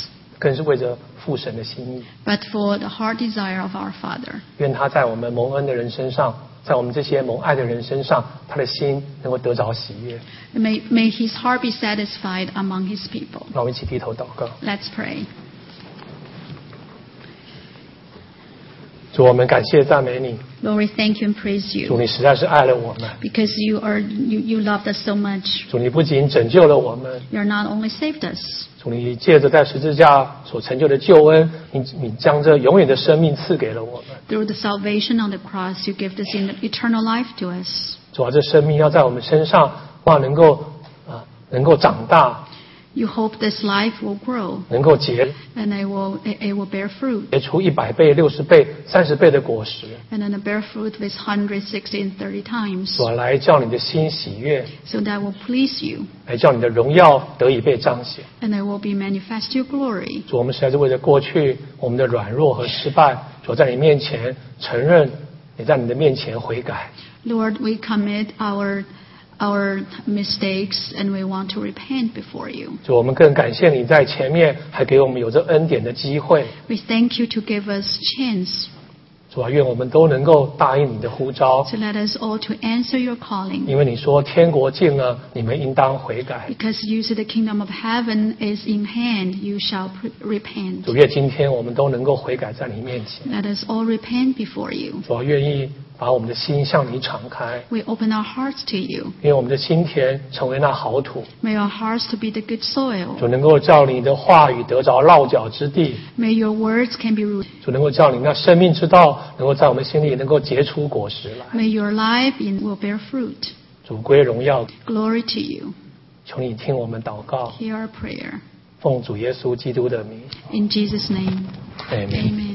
更是为着父神的心意。 but for the heart desire of our Father. 愿他在我们蒙恩的人身上，在我们这些蒙爱的人身上，他的心能够得着喜悦。 May, may his heart be satisfied among his people. 让我们一起低头祷告。 Let's pray. 主，我们感谢赞美你。 Lord, we thank you and praise 主， you 你实在是爱了我们。 because you are you, you loved us so much. 主，你不仅拯救了我们， You are not only saved us, 主，你借着在十字架所成就的救恩，你你将这永远的生命赐给了我们。 through the salvation on the cross, you give this in eternal life to us. 主啊，这生命要在我们身上，哇，能够啊，能够长大， You hope this life will grow 能够结 and it will it, it will bear fruit. 结出一百倍、六十倍、三十倍的果实。 And then it bear fruit with one hundred, sixty, and thirty times, 主啊，来叫你的心喜悦， so that will please you 来叫你的荣耀得以被彰显。 and it will be manifest your glory. 主，我们实在是为了过去我们的软弱和失败，主在你面前承认，也在你的面前悔改。 Lord, we commit our our mistakes and we want to repent before you. 主，我们更感谢你在前面还给我们有这恩典的机会。 We thank you to give us chance 主啊，愿我们都能够答应你的呼召， to let us all to answer your calling. 因为你说天国近了，你们应当悔改。 Because you said the kingdom of heaven is in hand, you shall pre- repent. 主，愿今天我们都能够悔改在你面前。 Let us all repent before you. 主啊，愿意把我们的心向你敞开， We open our hearts to you. 愿我们的心田成为那好土， May our hearts to be the good soil. 主能够叫你的话语得着落脚之地， May your words can be rooted. 主能够叫你那生命之道能够在我们心里能够结出果实来。 May your life in, will bear fruit. 主归荣耀， Glory to you. 求你听我们祷告， Hear our prayer. 奉主耶稣基督的名， In Jesus' name, 阿门。 amen.